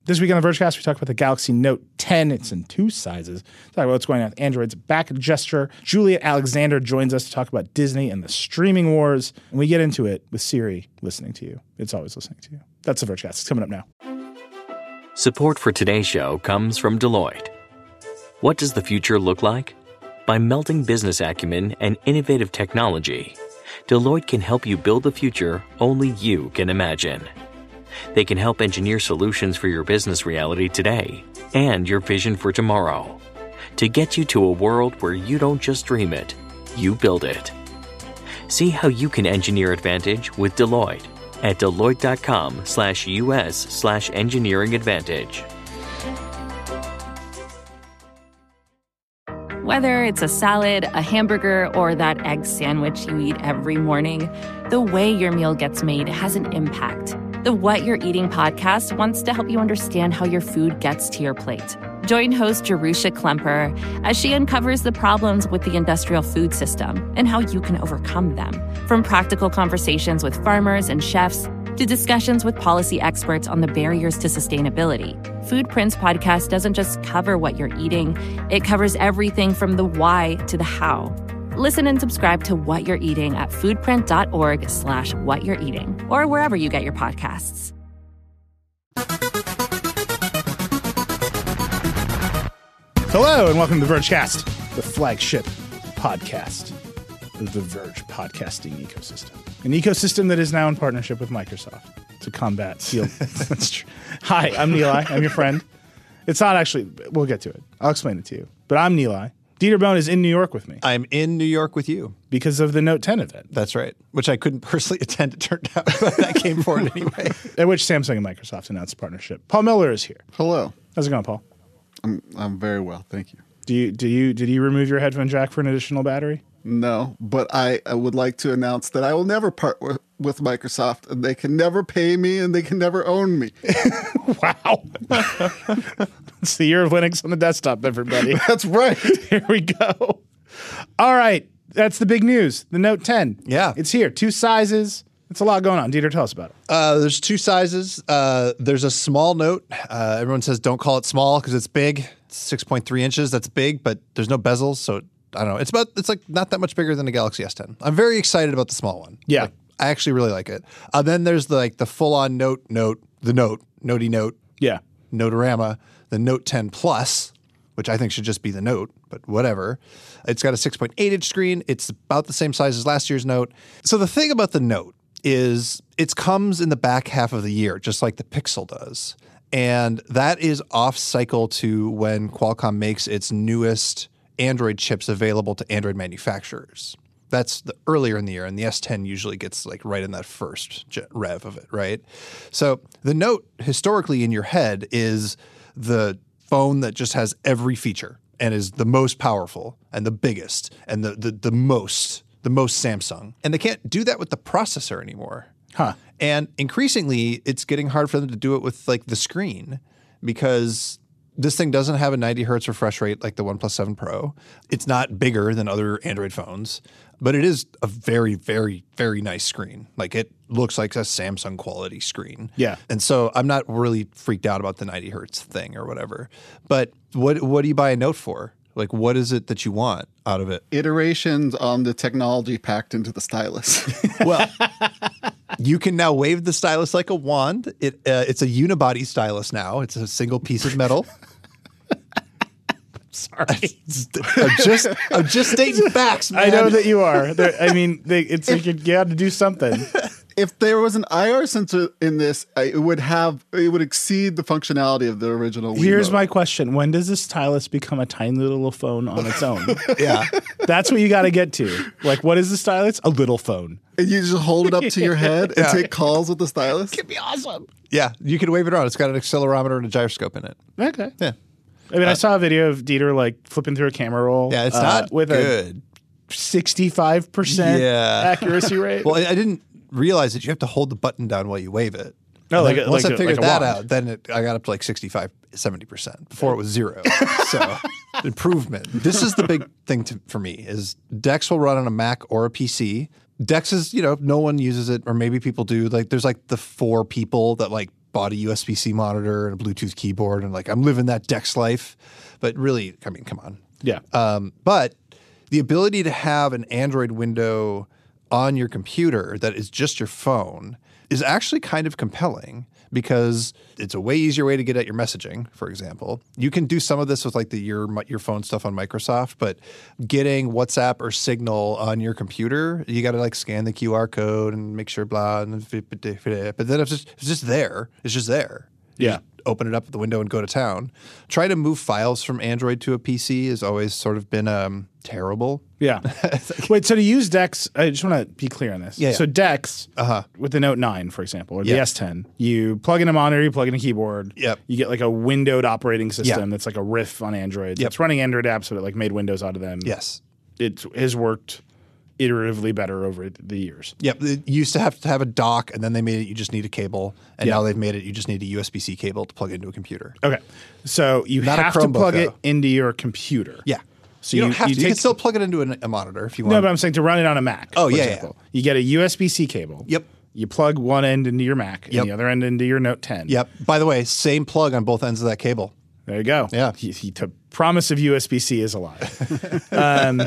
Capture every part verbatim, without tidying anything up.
This week on the Vergecast, we talk about the Galaxy Note ten. It's in two sizes. Talk about what's going on with Android's back gesture. Juliet Alexander joins us to talk about Disney and the streaming wars. And we get into it with Siri listening to you. It's always listening to you. That's the Vergecast. It's coming up now. Support for today's show comes from Deloitte. What does the future look like? By melding business acumen and innovative technology, Deloitte can help you build the future only you can imagine. They can help engineer solutions for your business reality today and your vision for tomorrow to get you to a world where you don't just dream it, you build it. See how you can engineer advantage with Deloitte at Deloitte.com slash US slash engineering advantage. Whether it's a salad, a hamburger, or that egg sandwich you eat every morning, the way your meal gets made has an impact. The What You're Eating podcast wants to help you understand how your food gets to your plate. Join host Jerusha Klemper as she uncovers the problems with the industrial food system and how you can overcome them. From practical conversations with farmers and chefs to discussions with policy experts on the barriers to sustainability, Foodprints podcast doesn't just cover what you're eating, it covers everything from the why to the how. Listen and subscribe to What You're Eating at foodprint.org slash what you're eating or wherever you get your podcasts. Hello and welcome to the Vergecast, the flagship podcast of the Verge podcasting ecosystem. An ecosystem that is now in partnership with Microsoft to combat heel. That's true. Hi, I'm Nilay. I'm your friend. It's not actually, we'll get to it. I'll explain it to you. But I'm Nilay. Dieter Bohn is in New York with me. I'm in New York with you. Because of the Note ten event. That's right. Which I couldn't personally attend, it turned out, but I came for it anyway. At which Samsung and Microsoft announced a partnership. Paul Miller is here. Hello. How's it going, Paul? I'm I'm very well, thank you. Do you do you did you remove your headphone jack for an additional battery? No, but I, I would like to announce that I will never part with, with Microsoft, and they can never pay me, and they can never own me. Wow. It's the year of Linux on the desktop, everybody. That's right. Here we go. All right. That's the big news. The Note ten. Yeah. It's here. Two sizes. It's a lot going on. Dieter, tell us about it. Uh, there's two sizes. Uh, there's a small Note. Uh, everyone says don't call it small because it's big. It's six point three inches. That's big, but there's no bezels, so I don't know. It's about. It's like not that much bigger than a Galaxy S ten. I'm very excited about the small one. Yeah. Like, I actually really like it. Uh, then there's the, like the full-on Note, Note, the Note, Notey Note, Yeah. Notorama, the Note ten Plus, which I think should just be the Note, but whatever. It's got a six point eight inch screen. It's about the same size as last year's Note. So the thing about the Note is it comes in the back half of the year, just like the Pixel does. And that is off cycle to when Qualcomm makes its newest Android chips available to Android manufacturers. That's the earlier in the year, and the S ten usually gets like right in that first rev of it, right? So the Note historically in your head is the phone that just has every feature and is the most powerful and the biggest and the the, the most the most Samsung. And they can't do that with the processor anymore. Huh. And increasingly, it's getting hard for them to do it with like the screen because this thing doesn't have a ninety hertz refresh rate like the OnePlus seven Pro. It's not bigger than other Android phones, but it is a very, very, very nice screen. Like it looks like a Samsung quality screen. Yeah. And so I'm not really freaked out about the ninety hertz thing or whatever. But what what do you buy a Note for? Like, what is it that you want out of it? Iterations on the technology packed into the stylus. Well, you can now wave the stylus like a wand. It uh, it's a unibody stylus now. It's a single piece of metal. Sorry. I'm just I'm just stating facts, man. I know that you are. There, I mean, they, it's like you got to do something. If there was an I R sensor in this, it would have it would exceed the functionality of the original Wii Here's Note. my question. When does this stylus become a tiny little phone on its own? Yeah. That's what you got to get to. Like, what is the stylus? A little phone. And you just hold it up to your head and Yeah. take calls with the stylus? It'd be awesome. Yeah, you can wave it around. It's got an accelerometer and a gyroscope in it. Okay. Yeah. I mean, I saw a video of Dieter like flipping through a camera roll. Yeah, it's uh, not with good. a sixty-five percent Yeah. accuracy rate. Well, I I didn't realize that you have to hold the button down while you wave it. No, And like then a- once like I a- figured like a that wand. out, then it, I got up to like sixty-five, seventy percent. Before it was zero. So improvement. This is the big thing to, for me is Dex will run on a Mac or a P C. Dex is, you know, no one uses it, or maybe people do. Like, there's like the four people that like bought a U S B C monitor and a Bluetooth keyboard and like I'm living that Dex life. But really, I mean, come on. Yeah. Um, but the ability to have an Android window on your computer that is just your phone is actually kind of compelling because it's a way easier way to get at your messaging, for example. You can do some of this with like the your your phone stuff on Microsoft, but getting WhatsApp or Signal on your computer, you got to like scan the Q R code and make sure blah. And, but then it's just, it's just there. It's just there. You Yeah. just open it up at the window and go to town. Try to move files from Android to a P C has always sort of been um, terrible. Yeah. Wait, so to use Dex, I just want to be clear on this. Yeah, yeah. So Dex, Uh-huh. with the Note nine, for example, or the Yeah. S ten, you plug in a monitor, you plug in a keyboard. Yep. You get like a windowed operating system Yeah. that's like a riff on Android. Yep. It's running Android apps, but it like made Windows out of them. Yes. It has worked iteratively better over the years. Yep. It used to have to have a dock, and then they made it you just need a cable. And Yeah. now they've made it you just need a U S B C cable to plug into a computer. Okay. So you Not a have to Chromebook, plug it though. into your computer. Yeah. So you, you, don't have you to. You take can still plug it into a, a monitor if you want. No, but I'm saying to run it on a Mac. Oh, for yeah, yeah. example. You get a U S B C cable. Yep. You plug one end into your Mac Yep. and the other end into your Note ten. Yep. By the way, same plug on both ends of that cable. There you go. Yeah. He, he, the promise of U S B C is a lie. um,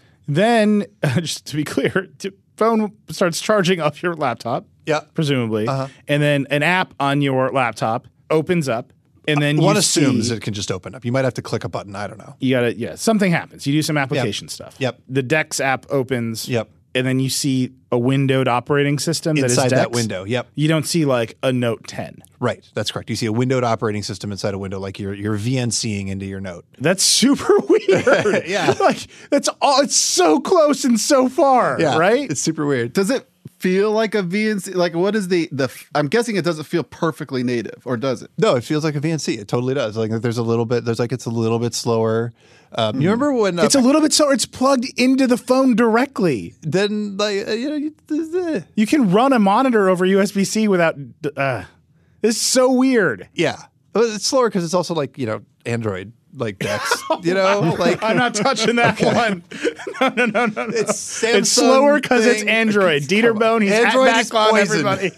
then, just to be clear, the phone starts charging up your laptop. Yeah. Presumably. Uh-huh. And then an app on your laptop opens up. And then One you assumes see, it can just open up. You might have to click a button. I don't know. you gotta, yeah, something happens. You do some application stuff. Yep. The Dex app opens. Yep. And then you see a windowed operating system that is Inside that Dex. window. Yep. You don't see like a Note ten. Right. That's correct. You see a windowed operating system inside a window like you're you're VNCing into your Note. That's super weird. Yeah. Like that's all it's so close and so far, right? It's super weird. Does it feel like a V N C? Like, what is the the? I'm guessing it doesn't feel perfectly native, or does it? No, it feels like a V N C. It totally does. Like there's a little bit. There's like it's a little bit slower. Um, You remember when uh, It's a little bit so it's plugged into the phone directly. then like uh, you know you, You can run a monitor over U S B C without uh this is so weird. yeah, but it's slower because it's also like you know Android like Dex. You know, like I'm not touching that one. No, no, no, no. no. It's It's Samsung slower because it's thing. Android. Dieter Come on. Bone, he's Android back is on poison. everybody.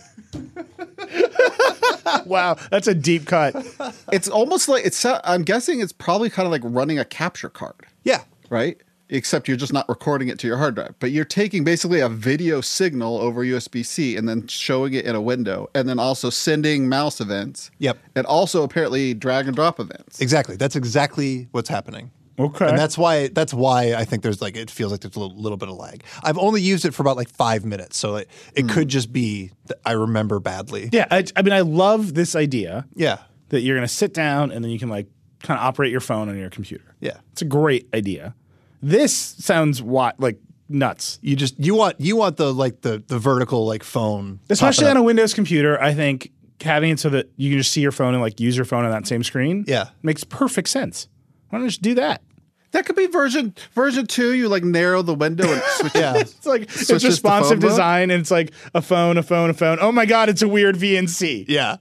Wow, that's a deep cut. It's almost like it's. I'm guessing it's probably kind of like running a capture card, yeah. right? Except you're just not recording it to your hard drive, but you're taking basically a video signal over U S B C and then showing it in a window, and then also sending mouse events. Yep. And also apparently drag and drop events. Exactly. That's exactly what's happening. Okay. And that's why that's why I think there's like it feels like there's a little, little bit of lag. I've only used it for about like five minutes, so it, it could just be that I remember badly. Yeah, I, I mean I love this idea Yeah. that you're going to sit down and then you can like kind of operate your phone on your computer. Yeah. It's a great idea. This sounds what like nuts. You just you want you want the like the the vertical like phone, Especially popping on up. a Windows computer, I think having it so that you can just see your phone and like use your phone on that same screen Yeah. makes perfect sense. Why don't you just do that? That could be version version two. You like narrow the window and switch. Yeah. It's like it's Switches to responsive phone mode? design and it's like a phone, a phone, a phone. Oh my God, it's a weird V N C. Yeah.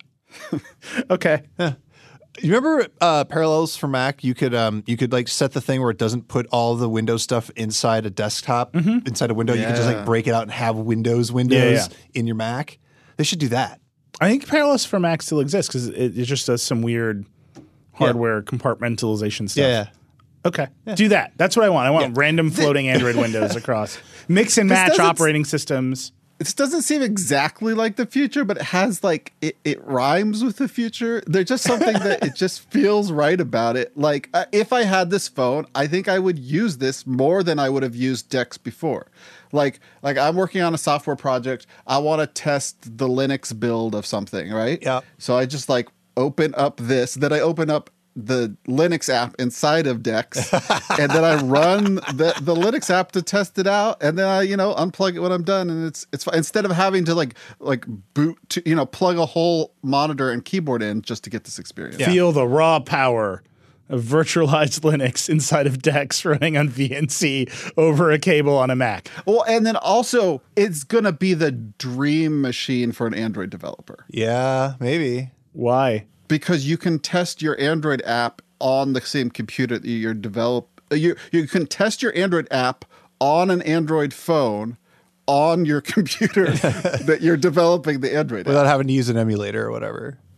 Okay. You remember uh, Parallels for Mac? You could um, you could like set the thing where it doesn't put all the Windows stuff inside a desktop, inside a window. You could just like Yeah. break it out and have Windows windows Yeah, yeah. in your Mac. They should do that. I think Parallels for Mac still exists because it, it just does some weird hardware compartmentalization stuff. Yeah. Okay. Do that. That's what I want. I want random floating Android windows across. Mix and match doesn't- operating systems. This doesn't seem exactly like the future, but it has like it, it rhymes with the future. There's just something that it just feels right about it. Like uh, if I had this phone, I think I would use this more than I would have used Dex before. Like like I'm working on a software project. I want to test the Linux build of something, right? Yeah. So I just like open up this, then I open up the Linux app inside of Dex, and then I run the, the Linux app to test it out, and then I, you know, unplug it when I'm done, and it's it's fine. Instead of having to like like boot to, you know, plug a whole monitor and keyboard in just to get this experience. Feel the raw power of virtualized Linux inside of Dex running on V N C over a cable on a Mac. Well, and then also it's gonna be the dream machine for an Android developer Yeah, maybe. Why? because you can test your Android app on the same computer that you're develop. You you can test your Android app on an Android phone on your computer that you're developing the Android app. Without having to use an emulator or whatever.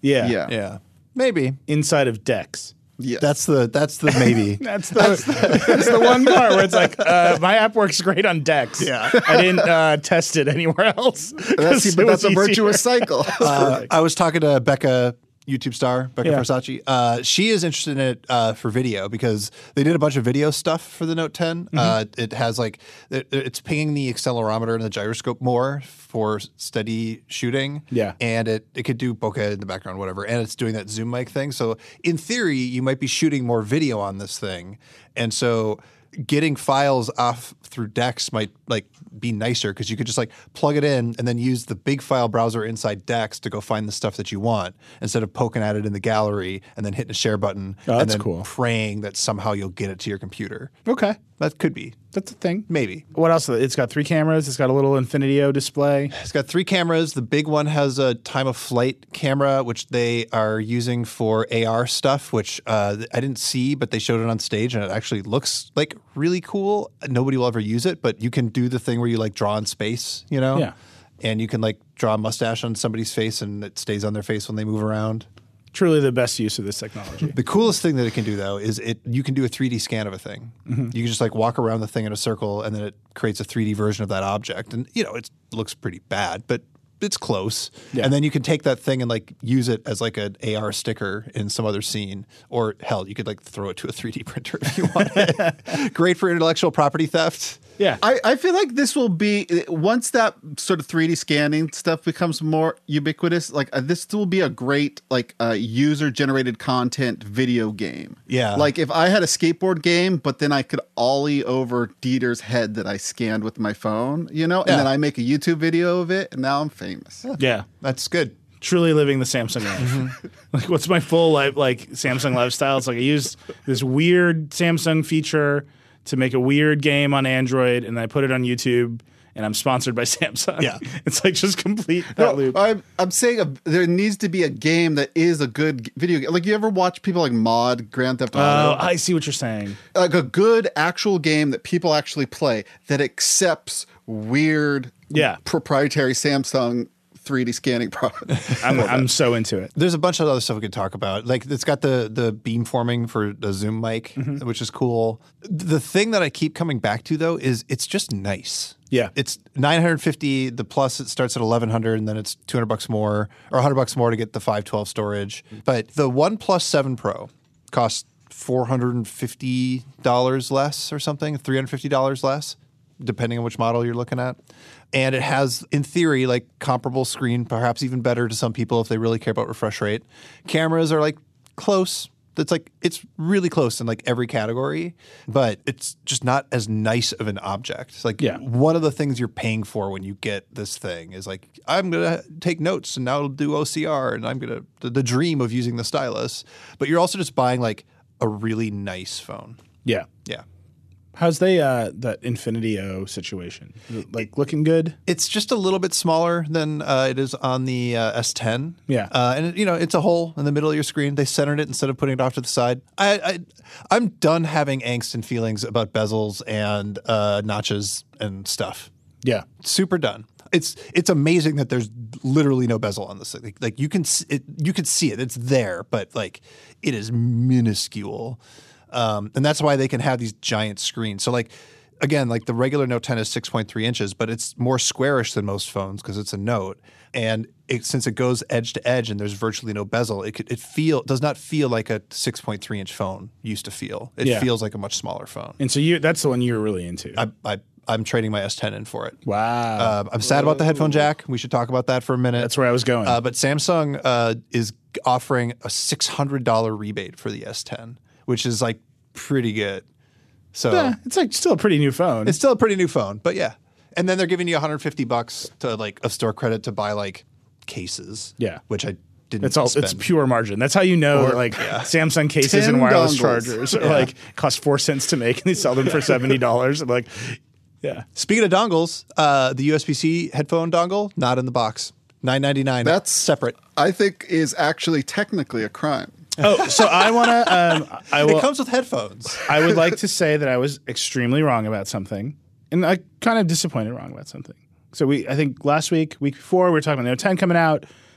Yeah. Yeah. Yeah, maybe. Inside of Dex. Yes. That's the that's the maybe. That's the that's the one part where it's like uh, my app works great on Dex. Yeah. I didn't uh, test it anywhere else. That's, 'cause but it that's a was virtuous easier. cycle. Uh, I was talking to Becca, YouTube star Becca Yeah. Versace. Uh, she is interested in it uh, for video because they did a bunch of video stuff for the Note ten. Mm-hmm. Uh, it has like it, it's pinging the accelerometer and the gyroscope more for steady shooting. Yeah. and it it could do bokeh in the background, whatever. And it's doing that zoom mic thing. So in theory, you might be shooting more video on this thing, and so getting files off through Dex might like be nicer because you could just like plug it in and then use the big file browser inside Dex to go find the stuff that you want instead of poking at it in the gallery and then hitting a share button Oh, and that's then cool. praying that somehow you'll get it to your computer. Okay. That could be. That's a thing. Maybe. What else? It's got three cameras. It's got a little Infinitio display. It's got three cameras. The big one has a time of flight camera, which they are using for A R stuff, which uh, I didn't see, but they showed it on stage and it actually looks like really cool. Nobody will ever use it, but you can do the thing where you like draw in space, you know? Yeah. And you can like draw a mustache on somebody's face and it stays on their face when they move around. Truly the best use of this technology. The coolest thing that it can do, though, is it you can do a three D scan of a thing. Mm-hmm. You can just like walk around the thing in a circle, and then it creates a three D version of that object. And you know, it looks pretty bad, but it's close. Yeah. And then you can take that thing and like use it as like an A R sticker in some other scene, or hell, you could like throw it to a three D printer if you want. Great for intellectual property theft. Yeah. I, I feel like this will be once that sort of three D scanning stuff becomes more ubiquitous. Like uh, this will be a great like uh, user generated content video game. Yeah. Like if I had a skateboard game, but then I could ollie over Dieter's head that I scanned with my phone, you know, and Yeah. then I make a YouTube video of it, and now I'm famous. yeah. That's good. Truly living the Samsung life. Like, what's my full life like Samsung lifestyle? It's like I used this weird Samsung feature to make a weird game on Android, and I put it on YouTube, and I'm sponsored by Samsung. Yeah. It's like just complete that No, loop. I'm, I'm saying a, there needs to be a game that is a good g- video game. Like you ever watch people like mod Grand Theft Oh, Auto? I see what you're saying. Like a good actual game that people actually play that accepts weird Yeah. proprietary Samsung three D scanning products. I'm, I'm so into it. There's a bunch of other stuff we could talk about. Like it's got the the beam forming for the zoom mic, Mm-hmm. which is cool. The thing that I keep coming back to though is it's just nice. Yeah. It's nine hundred fifty. The plus it starts at eleven hundred, and then it's two hundred bucks more or one hundred bucks more to get the five twelve storage. But the OnePlus seven Pro costs four hundred fifty dollars less or something, three hundred fifty dollars less, depending on which model you're looking at. And it has, in theory, like comparable screen, perhaps even better to some people if they really care about refresh rate. Cameras are like close. That's like it's really close in like every category, but it's just not as nice of an object. It's like Yeah. one of the things you're paying for when you get this thing is like I'm gonna take notes and now it'll do O C R and I'm gonna the, the dream of using the stylus. But you're also just buying like a really nice phone. Yeah. Yeah. How's they uh, that Infinitio situation? Is it, like looking good? It's just a little bit smaller than uh, it is on the uh, S ten. Yeah. uh, and it, you know it's a hole in the middle of your screen. They centered it instead of putting it off to the side. I, I I'm done having angst and feelings about bezels and uh, notches and stuff. Yeah. Super done. It's it's amazing that there's literally no bezel on this thing. Like, like you can s- it, you can see it. It's there, but like it is minuscule. Um, and that's why they can have these giant screens. So like, again, like the regular Note ten is six point three inches, but it's more squarish than most phones because it's a Note. And it, since it goes edge to edge and there's virtually no bezel, it could, it feel does not feel like a six point three inch phone used to feel. It Yeah. feels like a much smaller phone. And so you that's the one you were really into. I, I, I'm trading my S ten in for it. wow. Uh, I'm sad about the headphone jack. We should talk about that for a minute. That's where I was going. Uh, but Samsung uh, is offering a six hundred dollars rebate for the S ten, which is like pretty good. So yeah, it's like still a pretty new phone. it's still a pretty new phone, but yeah. And then they're giving you one hundred fifty bucks to like of store credit to buy like cases. Yeah. which I didn't. It's all spend. it's pure margin. That's how you know that like Samsung cases and Ten wireless dongles. chargers are like cost four cents to make and they sell them for seventy dollars. Like, yeah. Speaking of dongles, uh, the U S B C headphone dongle not in the box. nine ninety-nine. That's- separate. I think is actually technically a crime. Oh, so I want to. Um, I will. It comes with headphones. I would like to say that I was extremely wrong about something, and I kind of disappointed wrong about something. So we, I think last week, week before, we were talking about Note ten coming out.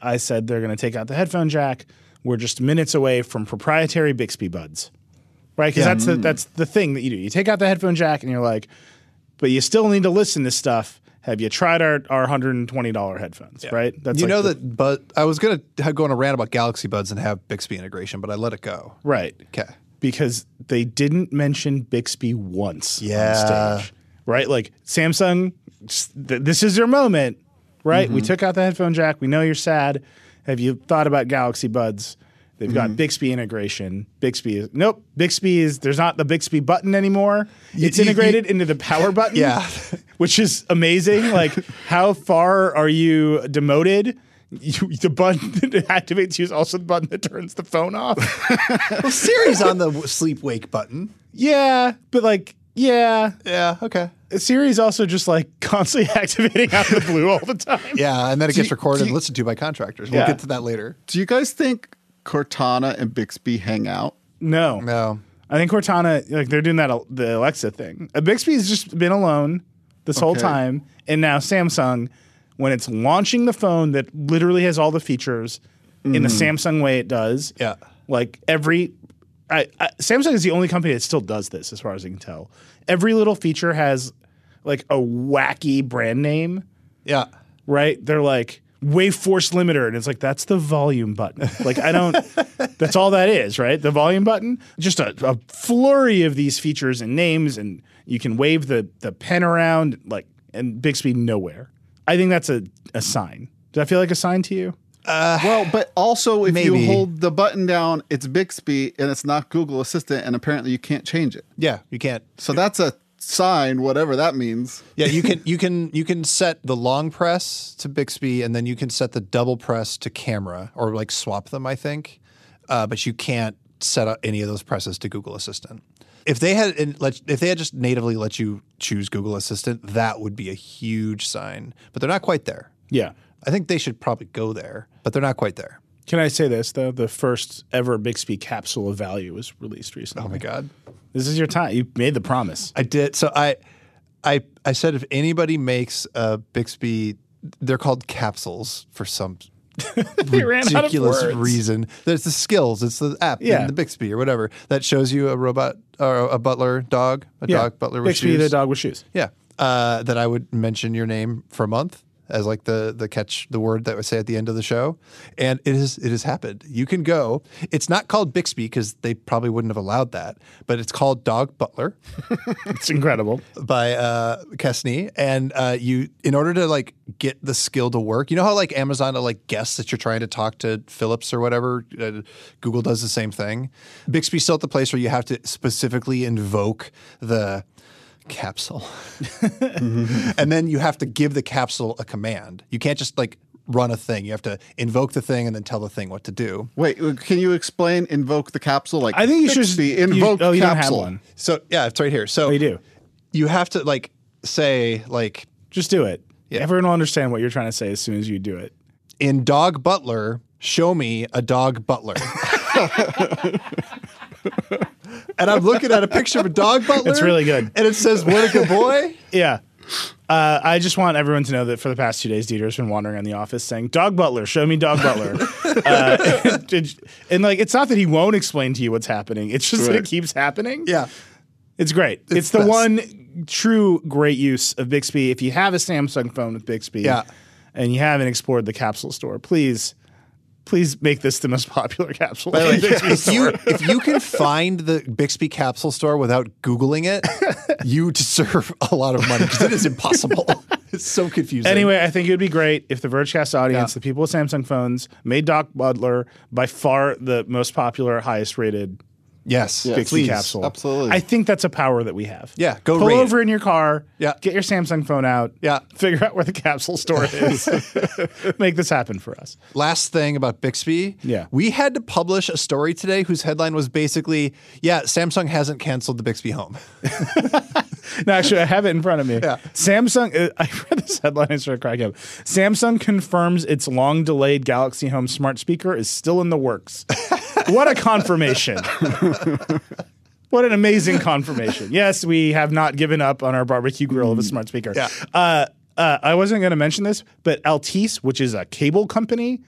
I said they're going to take out the headphone jack. We're just minutes away from proprietary Bixby buds, right? Because Yeah. that's the, that's the thing that you do. You take out the headphone jack and you're like, but you still need to listen to stuff. Have you tried our, our one hundred twenty dollars headphones, right? That's you like know the- that, but I was going to go on a rant about Galaxy Buds and have Bixby integration, but I let it go. Right. Okay. Because they didn't mention Bixby once Yeah. on stage, right? Like Samsung, th- this is your moment, right? We took out the headphone jack. We know you're sad. Have you thought about Galaxy Buds? They've got Bixby integration. Bixby is nope. Bixby is there's not the Bixby button anymore. It's you- integrated into the power button. Yeah. which is amazing. Like, how far are you demoted? You, the button that activates you is also the button that turns the phone off. Well, Siri's on the sleep wake button. Yeah, but like, yeah, Yeah. Okay. Siri's also just like constantly activating out of the blue all the time. Yeah, and then it Do gets you- recorded do and you- listened to by contractors. We'll Yeah. get to that later. Do you guys think Cortana and Bixby hang out? No, No. I think Cortana, like they're doing that the Alexa thing. Uh, Bixby's just been alone this whole Okay. time, and now Samsung, when it's launching the phone that literally has all the features in the Samsung way it does. Yeah. Like every, I, I, Samsung is the only company that still does this, as far as I can tell. Every little feature has like a wacky brand name, Yeah. right? They're like wave force limiter, and it's like that's the volume button. Like I don't. That's all that is, right? The volume button. Just a, a flurry of these features and names, and you can wave the the pen around, like, and Bixby nowhere. I think that's a a sign. Does that feel like a sign to you? Well, but also if Maybe. you hold the button down, it's Bixby and it's not Google Assistant, and apparently you can't change it. Yeah. You can't. So that's a sign, whatever that means. Yeah, you can you can you can set the long press to Bixby, and then you can set the double press to camera, or like swap them, I think. Uh, but you can't set up any of those presses to Google Assistant. If they had in- let, if they had just natively let you choose Google Assistant, that would be a huge sign. But they're not quite there. Yeah. I think they should probably go there, but they're not quite there. Can I say this though? The first ever Bixby capsule of value was released recently. Oh my God. This is your time. You made the promise. I did. So I, I, I said if anybody makes a Bixby, they're called capsules for some We ran out of ridiculous words. reason. There's the skills. It's the app, Yeah. in the Bixby or whatever that shows you a robot or a butler dog, a Yeah. dog butler with Bixby, shoes. the dog with shoes. Yeah, uh, that I would mention your name for a month as like the the catch the word that would say at the end of the show, and it is it has happened. You can go. It's not called Bixby because they probably wouldn't have allowed that, but it's called Dog Butler It's incredible. by uh, Kesney, and uh, you in order to like get the skill to work. You know how like Amazon will like guess that you're trying to talk to Philips or whatever. Uh, Google does the same thing. Bixby's still at the place where you have to specifically invoke the capsule. And then you have to give the capsule a command. You can't just like run a thing. You have to invoke the thing and then tell the thing what to do. Wait, can you explain invoke the capsule? Like I think you should just Bixby, you- invoke oh, you don't have capsule. one. So yeah, it's right here. So Oh, you do. you have to like say like Just do it. Yeah. Everyone will understand what you're trying to say as soon as you do it. in Dog Butler, show me a dog butler. And I'm looking at a picture of a dog butler. It's really good. And it says, what a good boy. Yeah. Uh, I just want everyone to know that for the past two days, Dieter's been wandering around the office saying, Dog Butler, show me Dog Butler. uh, and, and like, it's not that he won't explain to you what's happening. It's just that Right. it keeps happening. Yeah. It's great. It's, It's the best. one true great use of Bixby. If you have a Samsung phone with Bixby Yeah. and you haven't explored the capsule store, please, please make this the most popular capsule By the way, in Bixby if you store. if you can find the Bixby capsule store without Googling it, you deserve a lot of money because it is impossible. It's so confusing. Anyway, I think it would be great if the Vergecast audience, Yeah. the people with Samsung phones, made Doc Butler by far the most popular, highest rated yes, Yeah, Bixby please. capsule. absolutely. I think that's a power that we have. Yeah, go Pull rate over it. in your car. Yeah. Get your Samsung phone out. Yeah. Figure out where the capsule store is. Make this happen for us. Last thing about Bixby. Yeah. We had to publish a story today whose headline was basically, yeah, Samsung hasn't canceled the Bixby Home. No, actually, I have it in front of me. Yeah. Samsung, uh, I read this headline and started cracking up. Samsung confirms its long delayed Galaxy Home smart speaker is still in the works. What a confirmation. What an amazing confirmation. Yes, we have not given up on our barbecue grill of a smart speaker. Yeah. Uh, uh, I wasn't going to mention this, but Altice, which is a cable company,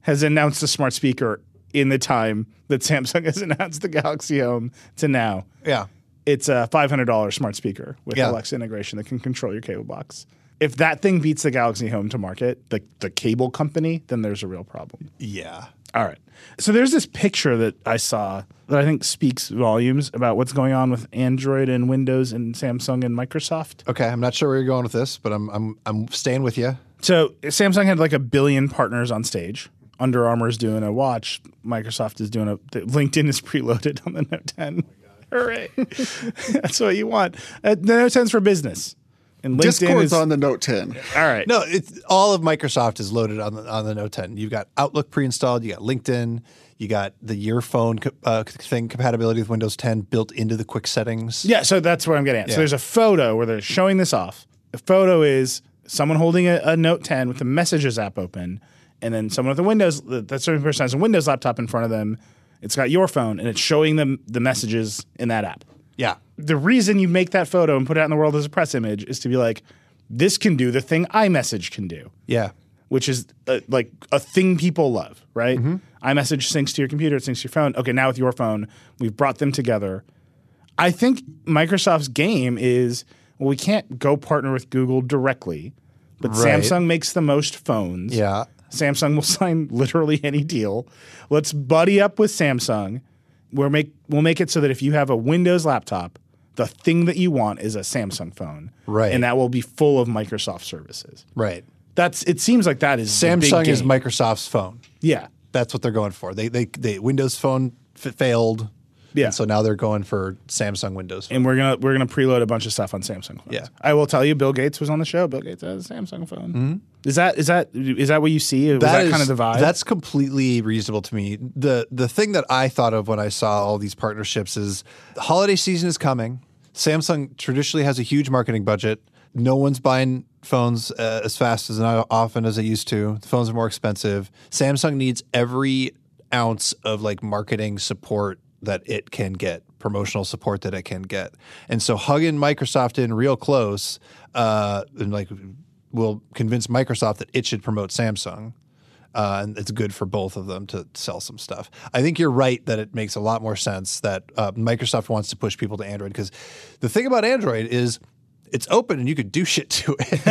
has announced a smart speaker in the time that Samsung has announced the Galaxy Home to now. Yeah. It's a five hundred dollars smart speaker with Yeah. Alexa integration that can control your cable box. If that thing beats the Galaxy Home to market, the, the cable company, then there's a real problem. Yeah. All right. So there's this picture that I saw that I think speaks volumes about what's going on with Android and Windows and Samsung and Microsoft. Okay. I'm not sure where you're going with this, but I'm I'm I'm staying with you. So Samsung had like a billion partners on stage. Under Armour is doing a watch. Microsoft is doing a – LinkedIn is preloaded on the Note ten. Hooray. That's what you want. Uh, the Note ten's for business. And LinkedIn Discord's is on the Note ten. All right. No, it's all of Microsoft is loaded on the on the Note ten. You've got Outlook pre-installed. You got LinkedIn. You got the Your Phone uh, thing compatibility with Windows ten built into the quick settings. Yeah, so that's what I'm getting at. Yeah. So there's a photo where they're showing this off. The photo is someone holding a, a Note ten with the Messages app open, and then someone with a Windows, that certain person has a Windows laptop in front of them. It's got Your Phone, and it's showing them the messages in that app. Yeah. The reason you make that photo and put it out in the world as a press image is to be like, this can do the thing iMessage can do, Yeah. which is uh, like a thing people love, right? Mm-hmm. iMessage syncs to your computer, it syncs to your phone. Okay, now with Your Phone, we've brought them together. I think Microsoft's game is, well, we can't go partner with Google directly, but Right. Samsung makes the most phones. Yeah. Samsung will sign literally any deal. Let's buddy up with Samsung. We'll make we'll make it so that if you have a Windows laptop, the thing that you want is a Samsung phone. Right. And that will be full of Microsoft services. Right. That's it seems like that is the big Samsung is game. Microsoft's phone. Yeah. That's what they're going for. They they they Windows Phone f- failed. Yeah. And so now they're going for Samsung Windows Phone. And we're gonna we're gonna preload a bunch of stuff on Samsung phones. Yeah. I will tell you, Bill Gates was on the show. Bill Gates has a Samsung phone. Mm-hmm. Is that is that is that what you see? Was that, is- kind of the vibe? That's completely reasonable to me. The the thing that I thought of when I saw all these partnerships is the holiday season is coming. Samsung traditionally has a huge marketing budget. No one's buying phones uh, as fast as not often as they used to. The phones are more expensive. Samsung needs every ounce of like marketing support that it can get, promotional support that it can get. And so hugging Microsoft in real close uh, and like will convince Microsoft that it should promote Samsung. Uh, and it's good for both of them to sell some stuff. I think you're right that it makes a lot more sense that uh, Microsoft wants to push people to Android because the thing about Android is it's open and you could do shit to it.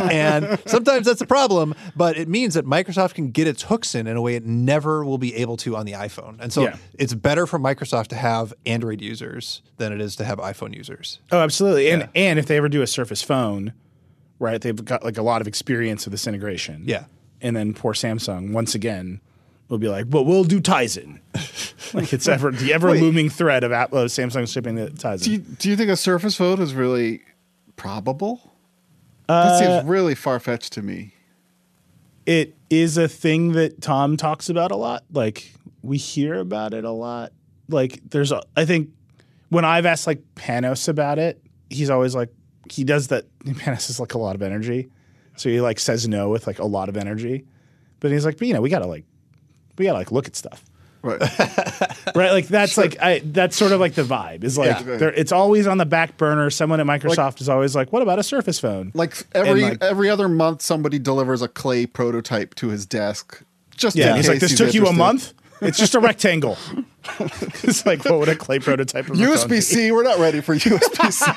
And sometimes that's a problem, but it means that Microsoft can get its hooks in in a way it never will be able to on the iPhone. And so Yeah. it's better for Microsoft to have Android users than it is to have iPhone users. Oh, absolutely. And Yeah. and if they ever do a Surface phone, right, they've got like a lot of experience with this integration. Yeah. And then poor Samsung, once again, will be like, well, we'll do Tizen. Like it's ever the ever looming thread of Apple, of Samsung shipping the Tizen. Do you, do you think a Surface phone is really probable? That seems really far-fetched to me. It is a thing that Tom talks about a lot. Like we hear about it a lot. Like there's, a, I think when I've asked like Panos about it, he's always like, he does that. Panos is like a lot of energy. So he like says no with like a lot of energy, but he's like, but you know, we gotta like, we gotta like look at stuff, Right. right? Like that's like, I, that's sort of like the vibe is like, Yeah. there, it's always on the back burner. Someone at Microsoft is always like, what about a Surface phone? Like every And, like- every other month, somebody delivers a clay prototype to his desk. Just Yeah, in he's case like, this took you a interested. month? It's just a rectangle. It's like, what would a clay prototype of a U S phone B be? C. We're not ready for U S B C.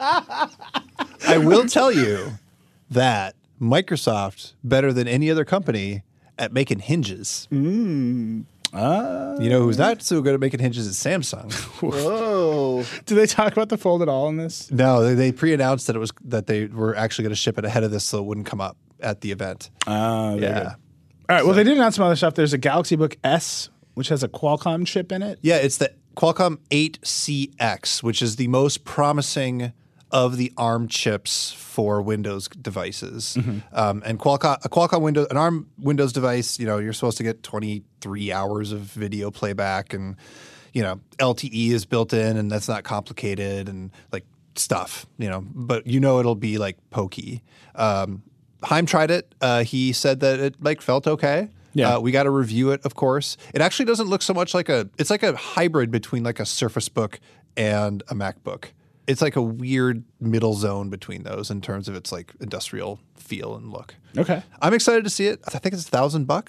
I will tell you that Microsoft, better than any other company at making hinges. Mm. Uh, You know who's not so good at making hinges is Samsung. Whoa. do they talk about the Fold at all in this? No, they, they pre-announced that it was that they were actually going to ship it ahead of this, so it wouldn't come up at the event. Uh, yeah, All right. Well, they did announce some other stuff. There's a Galaxy Book S, which has a Qualcomm chip in it. yeah. It's the Qualcomm eight C X, which is the most promising of the ARM chips for Windows devices. Mm-hmm. Um, and Qualcomm, a Qualcomm Windows, an ARM Windows device, you know, you're supposed to get twenty-three hours of video playback, and you know, L T E is built in, and that's not complicated, and like stuff, you know. But you know, it'll be like pokey. Um, Haim tried it. Uh, he said that it like felt okay. Yeah. Uh, we got to review it, of course. It actually doesn't look so much like a. It's like a hybrid between like a Surface Book and a MacBook. It's like a weird middle zone between those in terms of its like industrial feel and look. Okay. I'm excited to see it. I think it's a thousand bucks.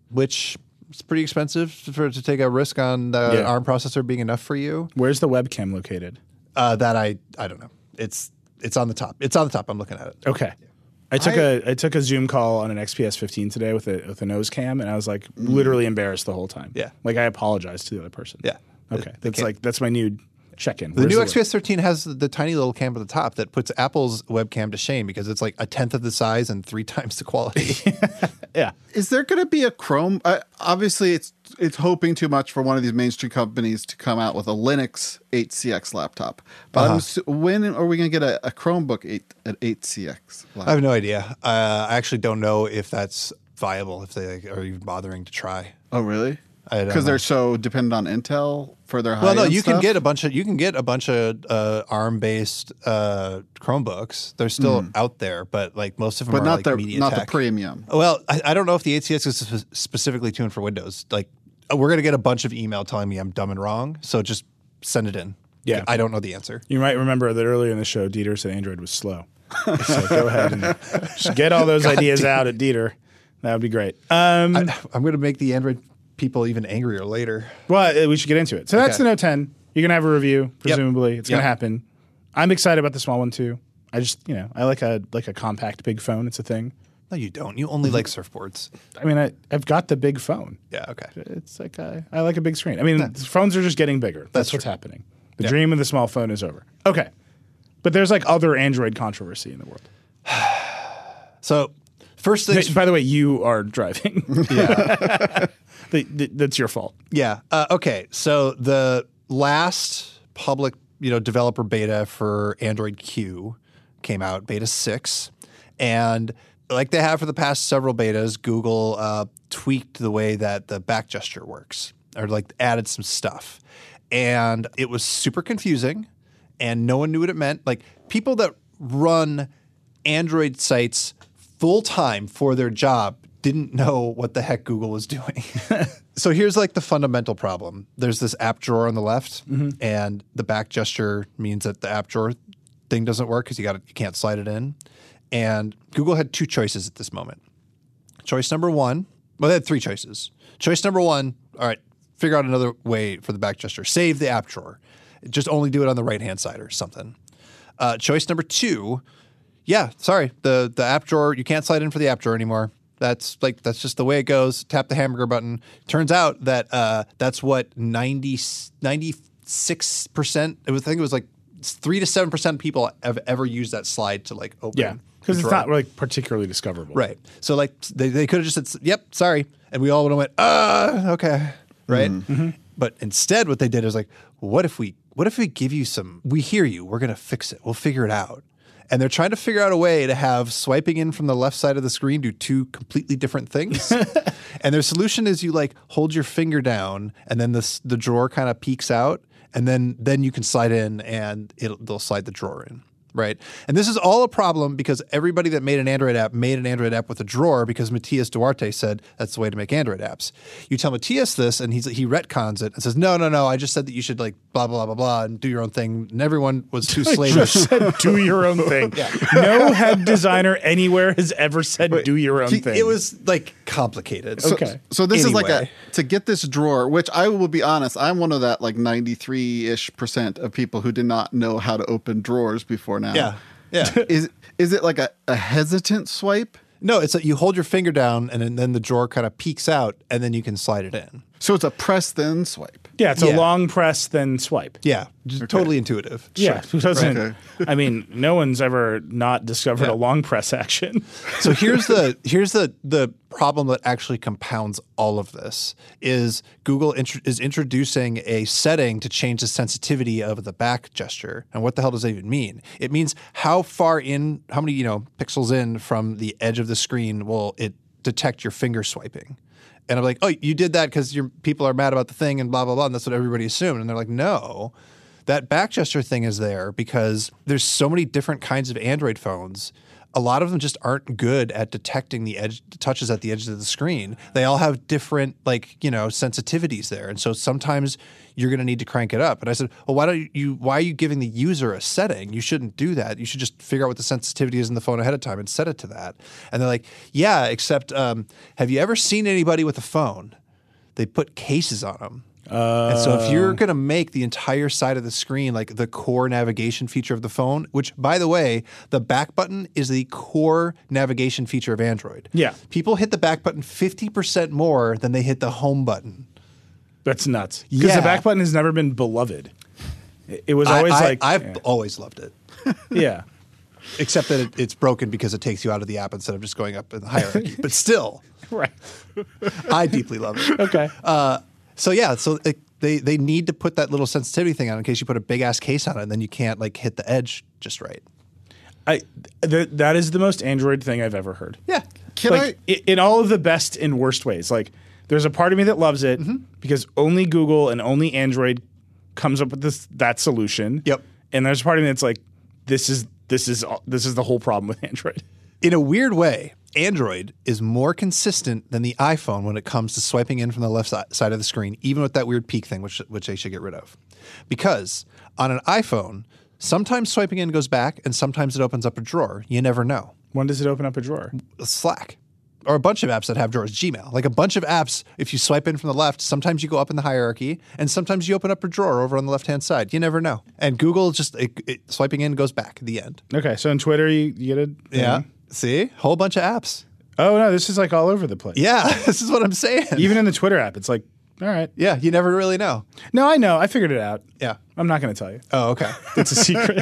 which is pretty expensive for to take a risk on the Yeah. ARM processor being enough for you. Where's the webcam located? Uh, that I I don't know. It's it's on the top. It's on the top. I'm looking at it. Okay. I took I- a I took a Zoom call on an X P S fifteen today with a with a nose cam, and I was like literally embarrassed the whole time. Yeah. Like I apologized to the other person. Yeah. Okay. It- it That's can't- like that's my new check-in. The Where's new web- X P S thirteen has the, the tiny little cam at the top that puts Apple's webcam to shame because it's like a tenth of the size and three times the quality. Yeah. Is there going to be a Chrome? Uh, obviously, it's it's hoping too much for one of these mainstream companies to come out with a Linux eight C X laptop. But Uh-huh. I'm assu- when are we going to get a, a Chromebook eight at eight C X laptop? I have no idea. Uh, I actually don't know if that's viable, if they like, are even bothering to try. Oh, really? I don't Because know. they're so dependent on Intel for their high. Well, no, you can stuff? get a bunch of you can get a bunch of uh, ARM-based uh, Chromebooks. They're still out there, but like most of them but are not like the MediaTek. not the premium. Well, I, I don't know if the eight C X is spe- specifically tuned for Windows. Like, uh, we're gonna get a bunch of email telling me I'm dumb and wrong. So just send it in. Yeah. I don't know the answer. You might remember that earlier in the show, Dieter said Android was slow. So go ahead and just get all those ideas out at Dieter. That would be great. Um, I, I'm gonna make the Android people even angrier later. well, uh, we should get into it. So that's Okay. the Note ten. You're gonna have a review, presumably. It's gonna Yep. happen. I'm excited about the small one too. I just, you know, I like a like a compact big phone. It's a thing. No, you don't. You only like surfboards. I mean, I, I've got the big phone. Yeah. Okay. It's like a, I like a big screen. I mean, phones are just getting bigger. That's, That's what's true. happening. The dream of the small phone is over. Okay, but there's like other Android controversy in the world. So first things. By the way, you are driving. yeah. The- the- that's your fault. Yeah. Uh, okay. So the last public, you know, developer beta for Android Q came out, beta six, and like they have for the past several betas, Google uh, tweaked the way that the back gesture works, or like added some stuff, and it was super confusing, and no one knew what it meant. Like people that run Android sites full time for their job didn't know what the heck Google was doing. So here's like the fundamental problem. There's this app drawer on the left, and the back gesture means that the app drawer thing doesn't work because you got you can't slide it in. And Google had two choices at this moment. Choice number one, well, they had three choices. Choice number one, all right, figure out another way for the back gesture. Save the app drawer. Just only do it on the right hand side or something. Uh, choice number two, yeah, sorry, the the app drawer, you can't slide in for the app drawer anymore. That's like that's just the way it goes. Tap the hamburger button. Turns out that uh, that's what ninety, ninety-six percent. I think it was like three to seven percent of people have ever used that slide to like open. Yeah, because the it's drawer. not like particularly discoverable. Right. So like they, they could have just said, "Yep, sorry," and we all would have went, "Uh, okay," right? But instead, what they did is like, "What if we? What if we give you some? We hear you. We're gonna fix it. We'll figure it out." And they're trying to figure out a way to have swiping in from the left side of the screen do two completely different things. And their solution is you like hold your finger down, and then this the drawer kind of peeks out, and then then you can slide in, and it'll they'll slide the drawer in. Right. And this is all a problem because everybody that made an Android app made an Android app with a drawer because Matias Duarte said that's the way to make Android apps. You tell Matias this and he's, he retcons it and says, no, no, no, I just said that you should like blah, blah, blah, blah, and do your own thing. And everyone was too slavish. Just said do your own thing. No head designer anywhere has ever said do your own He- thing. It was like complicated. So, Okay. So this is like Anyway. a to get this drawer, which I will be honest, I'm one of that like ninety-three ish percent of people who did not know how to open drawers before now. Yeah. Yeah. Is is it like a, a hesitant swipe? No, it's like you hold your finger down and then, then the drawer kind of peeks out and then you can slide it in. So it's a press then swipe. yeah, it's Yeah. a long press then swipe. Yeah. Just totally intuitive. Yeah, who doesn't? Okay. I mean, no one's ever not discovered a long press action. So here's the here's the the problem that actually compounds all of this is Google int- is introducing a setting to change the sensitivity of the back gesture. And what the hell does that even mean? It means how far in, how many you know pixels in from the edge of the screen will it detect your finger swiping? And I'm like, oh, you did that because your people are mad about the thing and blah blah blah. And that's what everybody assumed. And they're like, no. That back gesture thing is there because there's so many different kinds of Android phones a lot of them just aren't good at detecting the edge the touches at the edge of the screen. They all have different, like, you know, sensitivities there. And so sometimes you're going to need to crank it up. And I said, well, why don't you, why are you giving the user a setting? You shouldn't do that. You should just figure out what the sensitivity is in the phone ahead of time and set it to that. And they're like, yeah, except um, have you ever seen anybody with a phone? They put cases on them. Uh, and so if you're going to make the entire side of the screen like the core navigation feature of the phone, which, by the way, the back button is the core navigation feature of Android. Yeah. People hit the back button fifty percent more than they hit the home button. That's nuts. Because Yeah. the back button has never been beloved. It, it was always I, I, like... I've yeah. always loved it. yeah. Except that it, it's broken because it takes you out of the app instead of just going up in the hierarchy. But still, Right. I deeply love it. Okay. Uh, so yeah, so it, they they need to put that little sensitivity thing on in case you put a big ass case on it, and then you can't like hit the edge just right. I th- That is the most Android thing I've ever heard. Yeah. Can like, I? i- in all of the best and worst ways. Like, there's a part of me that loves it Mm-hmm. because only Google and only Android comes up with this that solution. Yep. And there's a part of me that's like, this is this is all- this is the whole problem with Android. In a weird way, Android is more consistent than the iPhone when it comes to swiping in from the left si- side of the screen, even with that weird peak thing, which which they should get rid of. Because on an iPhone, sometimes swiping in goes back, and sometimes it opens up a drawer. You never know. When does it open up a drawer? Slack. Or a bunch of apps that have drawers. Gmail. Like a bunch of apps, if you swipe in from the left, sometimes you go up in the hierarchy, and sometimes you open up a drawer over on the left-hand side. You never know. And Google just, it, it, swiping in goes back at the end. Okay, so on Twitter you, you get a thing. Yeah. See? Whole bunch of apps. Oh no, this is like all over the place. Yeah, this is what I'm saying. Even in the Twitter app, it's like, all right. Yeah, you never really know. No, I know. I figured it out. Yeah. I'm not going to tell you. Oh, okay. It's a secret.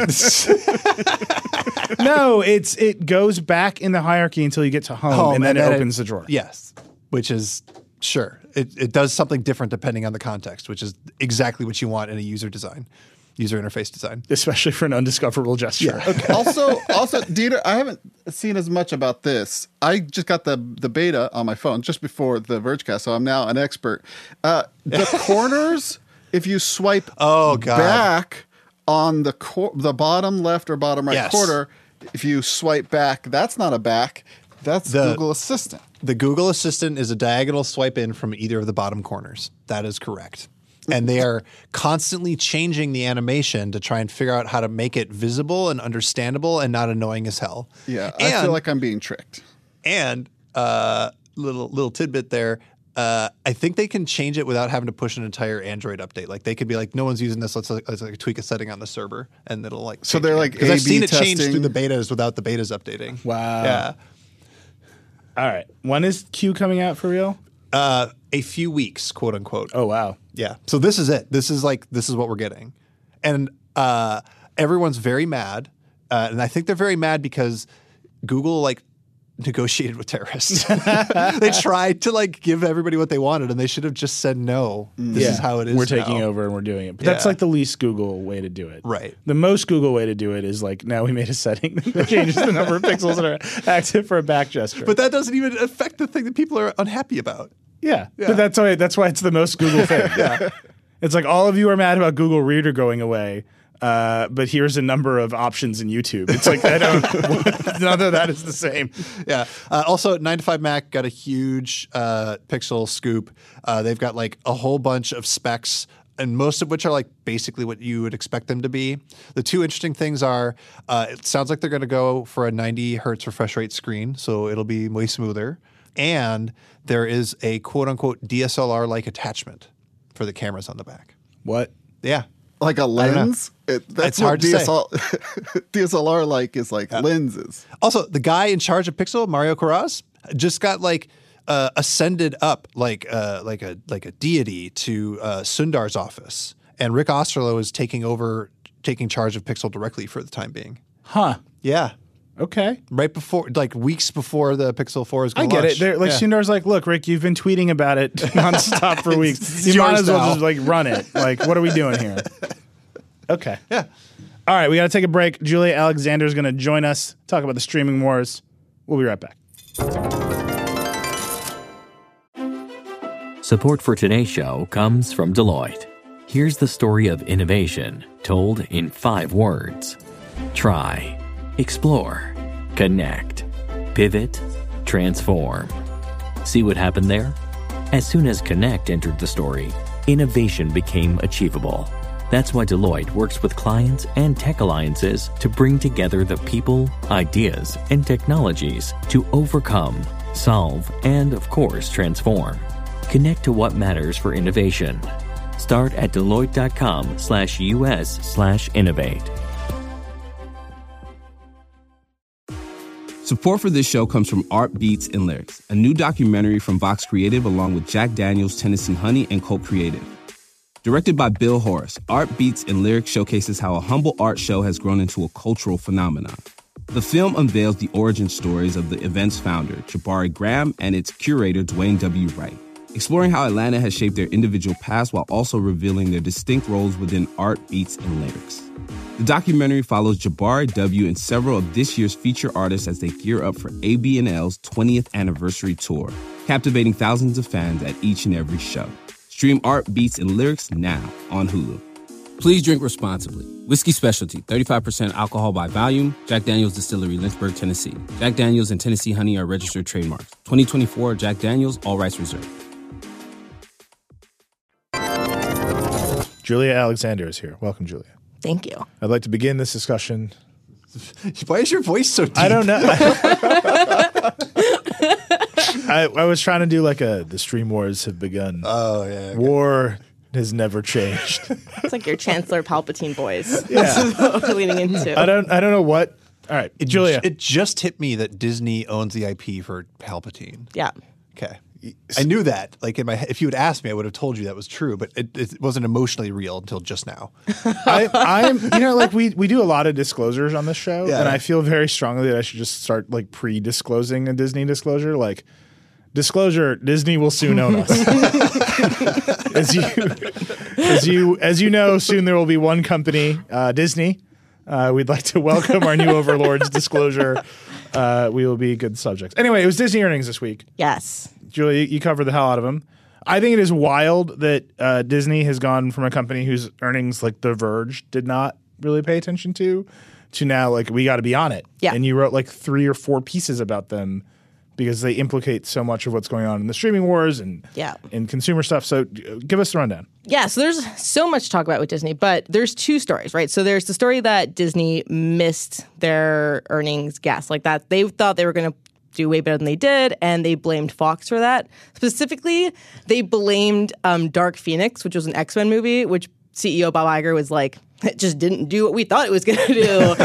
No, it's it goes back in the hierarchy until you get to home, Home, and then and it then opens it- the drawer. Yes, which is, sure. It, it does something different depending on the context, which is exactly what you want in a user design, user interface design. Especially for an undiscoverable gesture. Yeah. Okay. also, also, Dieter, I haven't seen as much about this. I just got the the beta on my phone just before the Vergecast, so I'm now an expert. Uh, the corners, if you swipe Oh, God. back on the cor- the bottom left or bottom right Yes. corner, if you swipe back, that's not a back. That's The- Google Assistant. The Google Assistant is a diagonal swipe in from either of the bottom corners. That is correct. And they are constantly changing the animation to try and figure out how to make it visible and understandable and not annoying as hell. Yeah, and, I feel like I'm being tricked. And uh, little little tidbit there. Uh, I think they can change it without having to push an entire Android update. Like they could be like, no one's using this. Let's, let's like tweak a setting on the server, and it'll like. So change they're again. like because I've A B seen it change testing. through the betas without the betas updating. Wow. Yeah. All right. When is Q coming out for real? Uh, a few weeks, quote unquote. Oh wow. Yeah. So this is it. This is like this is what we're getting, and uh, everyone's very mad, uh, and I think they're very mad because Google like negotiated with terrorists. They tried to like give everybody what they wanted, and they should have just said no. This Yeah. is how it is. We're taking now. over and we're doing it. But that's Yeah. like the least Google way to do it. Right. The most Google way to do it is like now we made a setting that changes the number of pixels that are active for a back gesture. But that doesn't even affect the thing that people are unhappy about. yeah. Yeah. But that's why that's why it's the most Google thing. Yeah. It's like all of you are mad about Google Reader going away. Uh, but here's a number of options in YouTube. It's like I don't. None of that is the same. Yeah. Uh, also, nine to five Mac got a huge uh, Pixel scoop. Uh, they've got like a whole bunch of specs, and most of which are like basically what you would expect them to be. The two interesting things are, uh, it sounds like they're going to go for a ninety hertz refresh rate screen, so it'll be way smoother. And there is a quote unquote D S L R-like attachment for the cameras on the back. What? Yeah. Like a don't know. lens? It, that's It's hard what to D S L D S L R like is like lenses. Also, the guy in charge of Pixel, Mario Carras, just got like uh, ascended up like uh, like a like a deity to uh, Sundar's office, and Rick Osterloh is taking over, taking charge of Pixel directly for the time being. Huh. Yeah, Okay. right before, like weeks before the Pixel four is I going to get launch. it. They're, like Yeah. Sundar's like, look, Rick, you've been tweeting about it nonstop for weeks. It's You might yours as well now. just like run it. Like, what are we doing here? Okay. Yeah. All right, we got to take a break. Julia Alexander is going to join us, talk about the streaming wars. We'll be right back. Support for today's show comes from Deloitte. Here's the story of innovation told in five words. Try, explore, Connect. Pivot. Transform. See what happened there? As soon as Connect entered the story, innovation became achievable. That's why Deloitte works with clients and tech alliances to bring together the people, ideas, and technologies to overcome, solve, and, of course, transform. Connect to what matters for innovation. Start at Deloitte.com slash US slash innovate. Support for this show comes from Art Beats and Lyrics, a new documentary from Vox Creative along with Jack Daniels, Tennessee Honey, and Colt Creative. Directed by Bill Horace, Art Beats and Lyrics showcases how a humble art show has grown into a cultural phenomenon. The film unveils the origin stories of the event's founder, Jabari Graham, and its curator, Dwayne W. Wright, exploring how Atlanta has shaped their individual paths while also revealing their distinct roles within Art Beats and Lyrics. The documentary follows Jabari W. and several of this year's feature artists as they gear up for A B and L's twentieth anniversary tour, captivating thousands of fans at each and every show. Stream Art Beats and Lyrics now on Hulu. Please drink responsibly. Whiskey Specialty, thirty-five percent alcohol by volume. Jack Daniels Distillery, Lynchburg, Tennessee. Jack Daniels and Tennessee Honey are registered trademarks. twenty twenty-four Jack Daniels, all rights reserved. Julia Alexander is here. Welcome, Julia. Thank you. I'd like to begin this discussion. Why is your voice so deep? I don't know. I, I was trying to do like a the stream wars have begun. Oh, yeah. Okay. War has never changed. It's like your Chancellor Palpatine voice. Yeah. That's what we're leaning into. I don't I don't know what. All right, It, Julia. It just hit me that Disney owns the I P for Palpatine. Yeah. Okay. I knew that. Like in my, if you had asked me, I would have told you that was true, but it, it wasn't emotionally real until just now. I, I'm, you know, like we we do a lot of disclosures on this show, Yeah. and I feel very strongly that I should just start like pre-disclosing a Disney disclosure. Like, disclosure: Disney will soon own us. as you, as you, as you know, soon there will be one company, uh, Disney. Uh, we'd like to welcome our new overlords. Disclosure: uh, we will be good subjects. Anyway, it was Disney earnings this week. Yes. Julia, you covered the hell out of them. I think it is wild that uh, Disney has gone from a company whose earnings, like The Verge, did not really pay attention to, to now, like, we got to be on it. Yeah. And you wrote like three or four pieces about them because they implicate so much of what's going on in the streaming wars and Yeah. and consumer stuff. So uh, give us the rundown. Yeah, so there's so much to talk about with Disney, but there's two stories, right? So there's the story that Disney missed their earnings guess, like that they thought they were going to do way better than they did, and they blamed Fox for that. Specifically, they blamed um, Dark Phoenix, which was an X-Men movie, which C E O Bob Iger was like, it just didn't do what we thought it was going to do.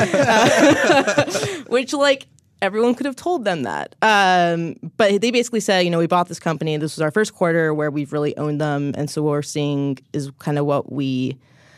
uh, which, like, everyone could have told them that. Um, but they basically said, you know, we bought this company. This was our first quarter where we've really owned them. And so what we're seeing is kind of what we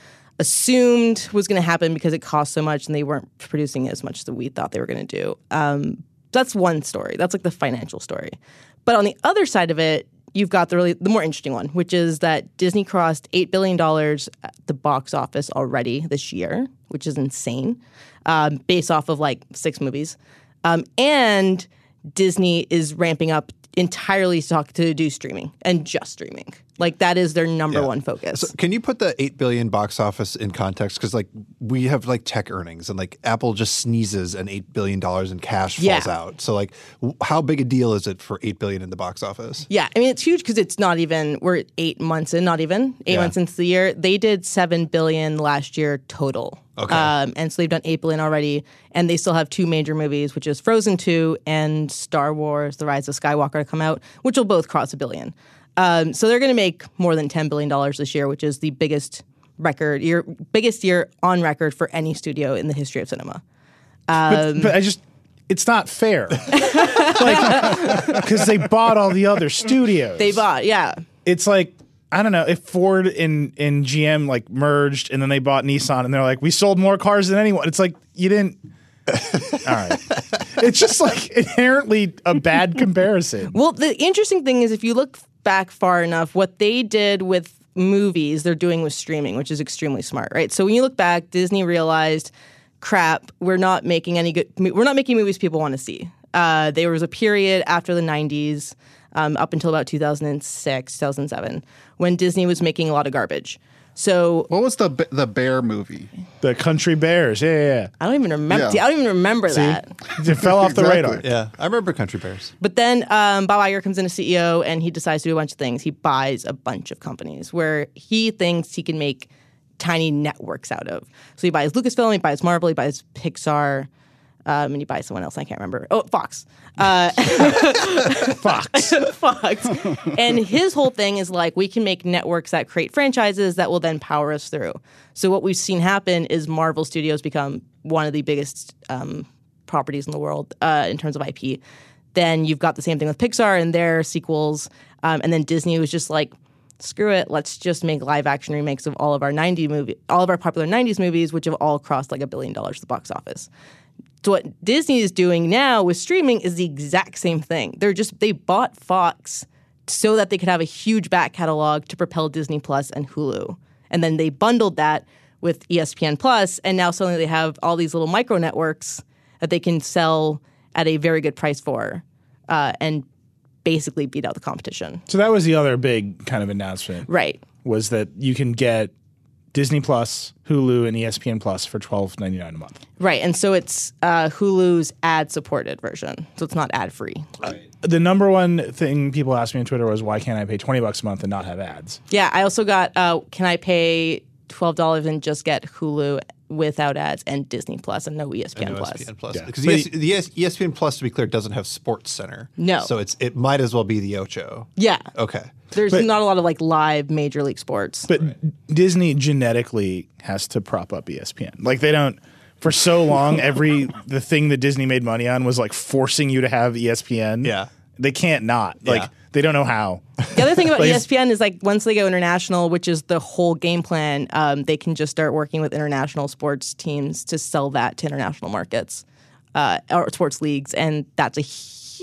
assumed was going to happen because it cost so much and they weren't producing as much as we thought they were going to do. Um, that's one story. That's like the financial story. But on the other side of it, you've got the really the more interesting one, which is that Disney crossed eight billion dollars at the box office already this year, which is insane, um, based off of like six movies. Um, and Disney is ramping up entirely to, talk, to do streaming and just streaming. Like that is their number Yeah. one focus. So can you put the eight billion box office in context? Because like we have like tech earnings, and like Apple just sneezes and eight billion dollars in cash falls Yeah. out. So like, w- how big a deal is it for eight billion in the box office? Yeah, I mean it's huge because it's not even we're eight months in, not even eight Yeah. months into the year. They did seven billion last year total. Okay. um, and so they've done eight billion already, and they still have two major movies, which is Frozen two and Star Wars: The Rise of Skywalker, to come out, which will both cross a billion. Um, so they're going to make more than ten billion dollars this year, which is the biggest record year, biggest year on record for any studio in the history of cinema. But, but I just, it's not fair. Like, because they bought all the other studios. They bought, yeah. It's like, I don't know, if Ford and, and G M like merged and then they bought Nissan and they're like, we sold more cars than anyone. It's like, you didn't. All right. It's just like inherently a bad comparison. Well, the interesting thing is if you look back far enough, what they did with movies, they're doing with streaming, which is extremely smart, right? So when you look back, Disney realized, crap, we're not making any good, we're not making movies people want to see. Uh, there was a period after the nineties, um, up until about two thousand six, two thousand seven, when Disney was making a lot of garbage. So What was the b- the bear movie? The Country Bears. Yeah, yeah, yeah. I don't even remember. Yeah. See, I don't even remember that. It fell off the Exactly. radar. Yeah, I remember Country Bears. But then um, Bob Iger comes in as C E O and he decides to do a bunch of things. He buys a bunch of companies where he thinks he can make tiny networks out of. So he buys Lucasfilm, he buys Marvel, he buys Pixar, um, and he buys someone else I can't remember. Oh, Fox. Uh, Fox. Fox. And his whole thing is like, we can make networks that create franchises that will then power us through. So what we've seen happen is Marvel Studios become one of the biggest um, properties in the world uh, in terms of I P. Then you've got the same thing with Pixar and their sequels. Um, and then Disney was just like, screw it, let's just make live action remakes of all of our nineties movie, all of our popular nineties movies, which have all crossed like a billion dollars at the box office. So what Disney is doing now with streaming is the exact same thing. They're just they bought Fox so that they could have a huge back catalog to propel Disney Plus and Hulu. And then they bundled that with E S P N Plus, and now suddenly they have all these little micro networks that they can sell at a very good price for, uh, and basically beat out the competition. So that was the other big kind of announcement. Right. Was that you can get Disney Plus, Hulu, and E S P N Plus for twelve ninety-nine a month. Right. And so it's uh, Hulu's ad-supported version. So it's not ad-free. Right. The number one thing people asked me on Twitter was, why can't I pay twenty bucks a month and not have ads? Yeah. I also got, uh, can I pay twelve dollars and just get Hulu without ads and Disney Plus and no E S P N And no Plus? E S P N Plus. Yeah. Because But E S- the E S- E S P N Plus, to be clear, doesn't have Sports Center. No. So it's it might as well be the Ocho. Yeah. Okay. There's But- not a lot of like live Major League Sports. But Disney genetically has to prop up E S P N. Like they don't. For so long, every the thing that Disney made money on was like forcing you to have E S P N. Yeah. They can't not. Like Yeah. they don't know how. The other thing about Like- E S P N is like once they go international, which is the whole game plan, um, they can just start working with international sports teams to sell that to international markets uh, or sports leagues, and that's a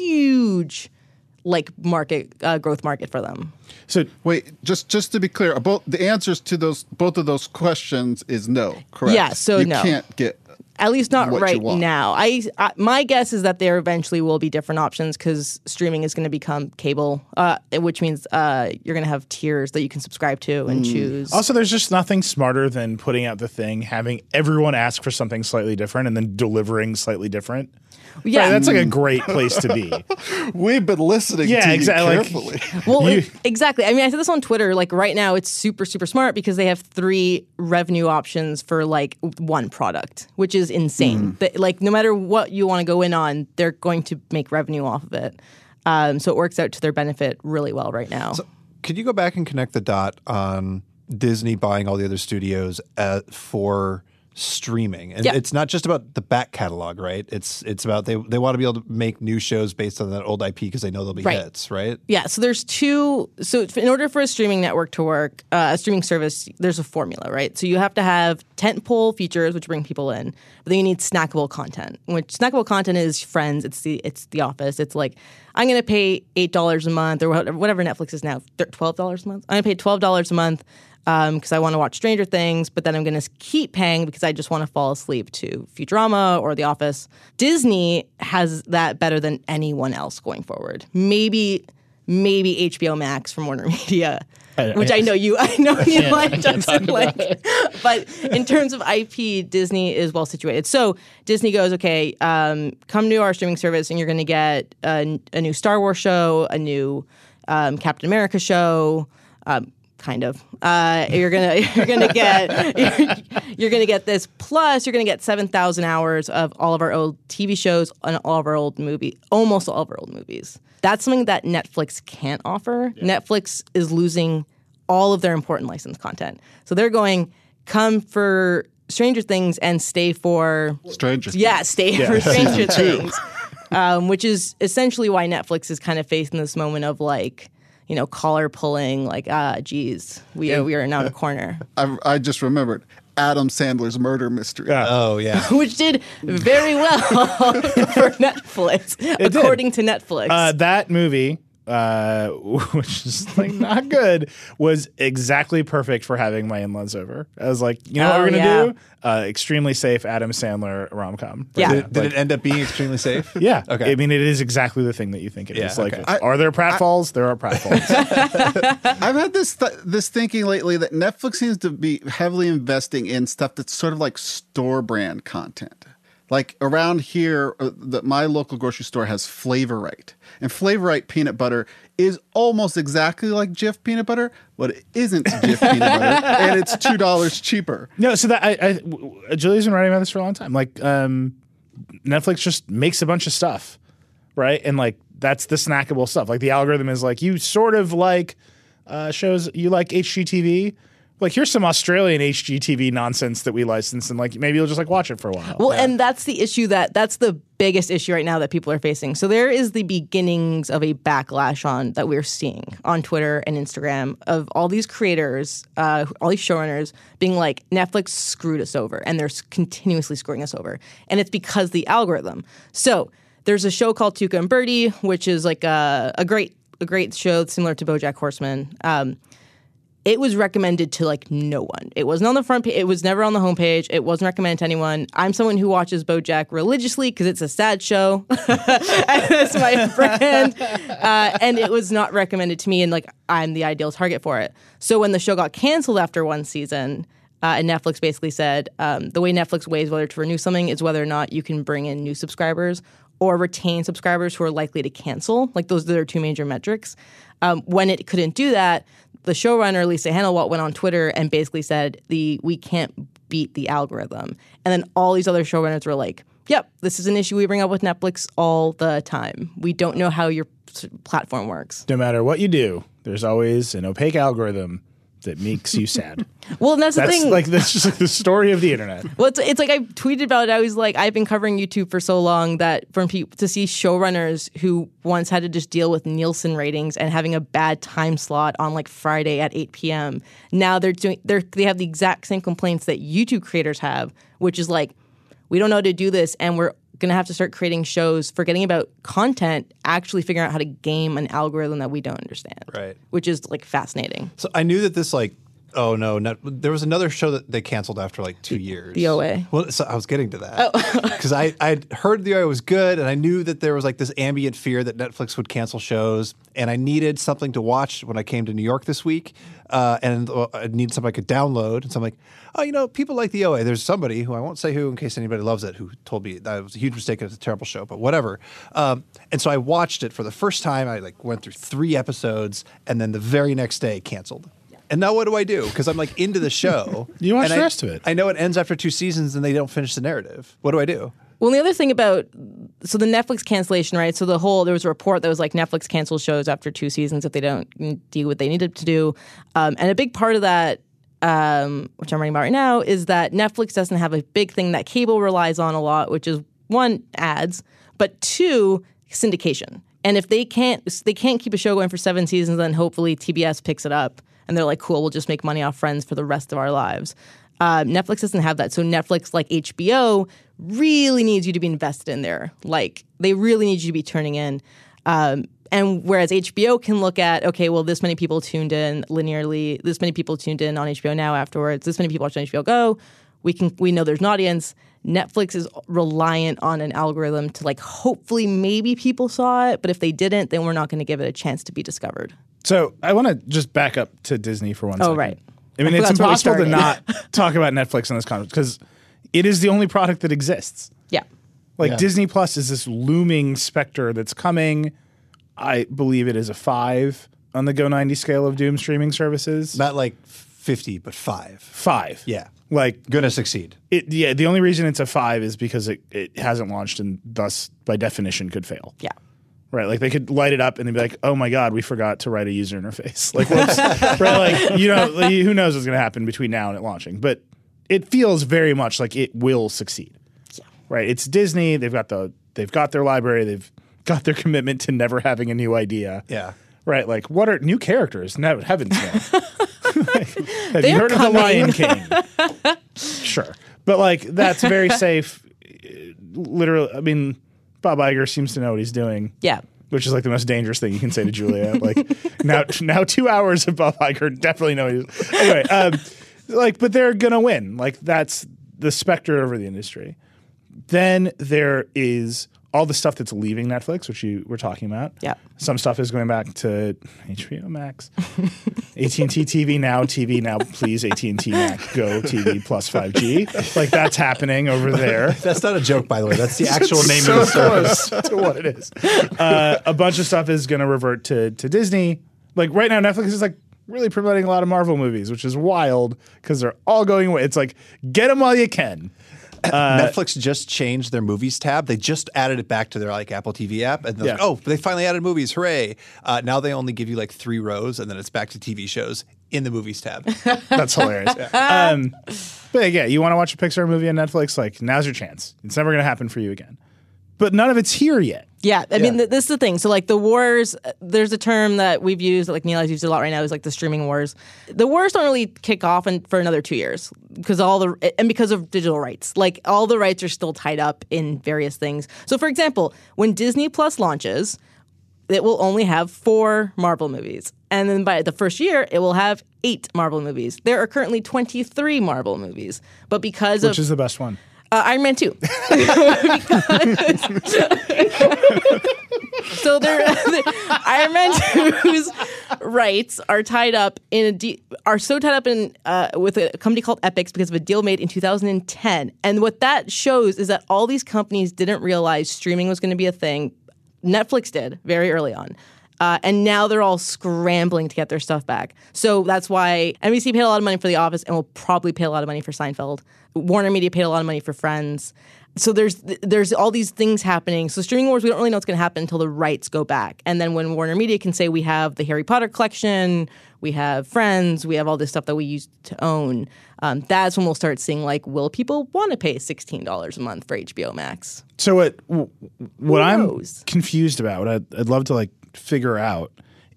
huge like market uh, growth market for them. So Wait, just just to be clear, both the answers to those both of those questions is no. Correct? Yeah, so you no. can't get. At least not What you right want. now. I, I my guess is that there eventually will be different options because streaming is going to become cable, uh, which means uh, you're going to have tiers that you can subscribe to and choose. also, there's just nothing smarter than putting out the thing, having everyone ask for something slightly different, and then delivering slightly different. Yeah. Right, that's like a great place to be. We've been listening Yeah, to exactly, you like- carefully. Well, You- it- exactly. I mean, I said this on Twitter. Like right now, it's super, super smart because they have three revenue options for like one product, which is insane. But, like no matter what you want to go in on, they're going to make revenue off of it. Um, so it works out to their benefit really well right now. Could you go back and connect the dot on Disney buying all the other studios uh, for streaming? And Yeah. it's not just about the back catalog, right? It's it's about they they want to be able to make new shows based on that old I P because they know they'll be Right. hits, right? Yeah, so there's two. So in order for a streaming network to work, uh, a streaming service, there's a formula, right? So you have to have tentpole features, which bring people in, but then you need snackable content. Which snackable content is Friends, it's the it's The Office. It's like I'm going to pay eight dollars a month or whatever, whatever Netflix is now, twelve dollars a month. I'm going to pay twelve dollars a month because um, I want to watch Stranger Things, but then I'm going to keep paying because I just want to fall asleep to Futurama or The Office. Disney has that better than anyone else going forward. Maybe, maybe H B O Max from Warner Media, I- which I- I know you, I know you like, Justin. Like, but in terms of I P, Disney is well situated. So Disney goes, okay, um, come to our streaming service, and you're going to get a, a new Star Wars show, a new um, Captain America show. Um, Kind of. Uh, you're gonna you're gonna get you're, you're gonna get this. Plus, you're gonna get seven thousand hours of all of our old T V shows and all of our old movie, almost all of our old movies. That's something that Netflix can't offer. Netflix is losing all of their important licensed content, so they're going come for Stranger Things and stay for Stranger Things. yeah, stay for Stranger Things, um, which is essentially why Netflix is kind of facing this moment of like. You know, collar pulling, like, ah, geez, we are, we are now in a corner. I, I just remembered Adam Sandler's Murder Mystery. Yeah. Oh yeah. Which did very well for Netflix, according to Netflix. Uh, that movie uh, which is like not good, was exactly perfect for having my in-laws over. I was like, you know Oh, what we're gonna yeah. do? Uh, extremely safe Adam Sandler rom com. Yeah. Did, did it end up being extremely safe? Yeah. Okay. I mean, it is exactly the thing that you think it Yeah, is. Like, okay. I- are there pratfalls? There are pratfalls. I've had this th- this thinking lately that Netflix seems to be heavily investing in stuff that's sort of like store brand content. Like around here, uh, the, my local grocery store has Flavor Right, and Flavor Right peanut butter is almost exactly like Jif peanut butter, but it isn't Jif peanut butter, and it's two dollars cheaper. No, so that I, I w- Julie's been writing about this for a long time. Like, um, Netflix just makes a bunch of stuff, right? And like that's the snackable stuff. Like the algorithm is like you sort of like uh, shows you like H G T V. Like here's some Australian H G T V nonsense that we license, and like maybe you'll just like watch it for a while. Well, and that's the issue that that's the biggest issue right now that people are facing. So there is the beginnings of a backlash on that we're seeing on Twitter and Instagram of all these creators, uh, all these showrunners being like, Netflix screwed us over, and they're s- continuously screwing us over, and it's because the algorithm. So there's a show called Tuca and Birdie, which is like a, a great a great show similar to BoJack Horseman. Um, It was recommended to like no one. It wasn't on the front page. It was never on the homepage. It wasn't recommended to anyone. I'm someone who watches BoJack religiously because it's a sad show. That's my brand. Uh, and it was not recommended to me, and like I'm the ideal target for it. So when the show got canceled after one season, uh, and Netflix basically said um, the way Netflix weighs whether to renew something is whether or not you can bring in new subscribers or retain subscribers who are likely to cancel. Like those are their two major metrics. Um, when it couldn't do that, the showrunner, Lisa Hanawalt, went on Twitter and basically said, "The we can't beat the algorithm." And then all these other showrunners were like, "Yep, this is an issue we bring up with Netflix all the time. We don't know how your s- platform works." No matter what you do, there's always an opaque algorithm that makes you sad. Well, and that's, That's the thing. like that's just like the story of the internet. Well, it's, it's like I tweeted about it. I was like, I've been covering YouTube for so long that from people to see showrunners who once had to just deal with Nielsen ratings and having a bad time slot on like Friday at eight p.m. Now they're doing they're they have the exact same complaints that YouTube creators have, which is like, we don't know how to do this, and we're going to have to start creating shows, forgetting about content, actually figuring out how to game an algorithm that we don't understand. Right. Which is like fascinating. So I knew that this like oh no, not, there was another show that they canceled after like two years. The O A. Well, so I was getting to that because I I'd heard the O A was good, and I knew that there was like this ambient fear that Netflix would cancel shows, and I needed something to watch when I came to New York this week, uh, and uh, I needed something I could download. And so I'm like, oh, you know, people like the O A. There's somebody who I won't say who in case anybody loves it who told me that it was a huge mistake and it's a terrible show, but whatever. Um, and so I watched it for the first time. I like went through three episodes, and then the very next day canceled. And now what do I do? Because I'm like into the show. You watch and the I- rest of it. I know it ends after two seasons and they don't finish the narrative. What do I do? Well, the other thing about so the Netflix cancellation, right? So the whole there was a report that was like Netflix cancels shows after two seasons if they don't do what they needed to do, um, and a big part of that, um, which I'm writing about right now, is that Netflix doesn't have a big thing that cable relies on a lot, which is one, ads, but two, syndication. And if they can't they can't keep a show going for seven seasons, then hopefully T B S picks it up and they're like, cool, we'll just make money off Friends for the rest of our lives. Uh, Netflix doesn't have that. So Netflix, like H B O, really needs you to be invested in there. Like, they really need you to be turning in. Um, and whereas H B O can look at, okay, well, this many people tuned in linearly, this many people tuned in on H B O Now afterwards, this many people watched on H B O Go, we can we know there's an audience. Netflix is reliant on an algorithm to, like, hopefully maybe people saw it, but if they didn't, then we're not going to give it a chance to be discovered. So I want to just back up to Disney for one Oh, second. right. I mean, I it's forgot where we impossible to started. not talk about Netflix in this context because it is the only product that exists. Yeah. Like Yeah. Disney Plus is this looming specter that's coming. I believe it is a five on the Go ninety scale of doom streaming services. Not like fifty, but five. Five. Yeah. Like Gonna succeed. it. Yeah. The only reason it's a five is because it, it hasn't launched and thus by definition could fail. Yeah. Right, like they could light it up and they'd be like, "Oh my God, we forgot to write a user interface." Like, whoops. Right, like you know, like, who knows what's going to happen between now and it launching? But it feels very much like it will succeed. Yeah. Right, it's Disney. They've got the they've got their library. They've got their commitment to never having a new idea. Yeah. Right, like what are new characters? No, heavens no. Like, have They're you heard coming. of the Lion King? Sure, but like that's very safe. Literally, I mean, Bob Iger seems to know what he's doing. Yeah. which is like the most dangerous thing you can say to Julia. Like now, now two hours of Bob Iger, definitely no. Anyway, um, like, but they're gonna win. Like that's the specter over the industry. Then there is all the stuff that's leaving Netflix, which you were talking about. Yeah. Some stuff is going back to H B O Max, A T and T T V Now, T V Now, please, A T and T Max, Go T V plus five G. Like that's happening over there. That's not a joke, by the way. That's the actual name so of the service. close to what it is. Uh, a bunch of stuff is going to revert to to Disney. Like right now, Netflix is like really promoting a lot of Marvel movies, which is wild because they're all going away. It's like get them while you can. Uh, Netflix just changed their movies tab. They just added it back to their like Apple T V app, and they're Yeah. like, "Oh, they finally added movies! Hooray!" Uh, now they only give you like three rows, and then it's back to T V shows in the movies tab. That's hilarious. Um, but yeah, you want to watch a Pixar movie on Netflix? Like now's your chance. It's never going to happen for you again. But none of it's here yet. Yeah, I mean, th- this is the thing. So, like, the wars, uh, there's a term that we've used, like Neil has used a lot right now, is like the streaming wars. The wars don't really kick off in, for another two years because all the, and because of digital rights. Like, all the rights are still tied up in various things. So, for example, when Disney Plus launches, it will only have four Marvel movies. And then by the first year, it will have eight Marvel movies. There are currently twenty-three Marvel movies. But because Which of. is the best one? Uh, Iron Man two. So they're, they're, Iron Man two's rights are tied up in a de- are so tied up in uh, with a company called Epix because of a deal made in two thousand ten. And what that shows is that all these companies didn't realize streaming was going to be a thing. Netflix did very early on. Uh, and now they're all scrambling to get their stuff back. So that's why N B C paid a lot of money for The Office and will probably pay a lot of money for Seinfeld. Warner Media paid a lot of money for Friends. So there's there's all these things happening. So streaming wars, we don't really know what's going to happen until the rights go back. And then when Warner Media can say we have the Harry Potter collection, we have Friends, we have all this stuff that we used to own, um, that's when we'll start seeing like, will people want to pay sixteen dollars a month for H B O Max? So what what I'm knows? confused about, what I'd, I'd love to like figure out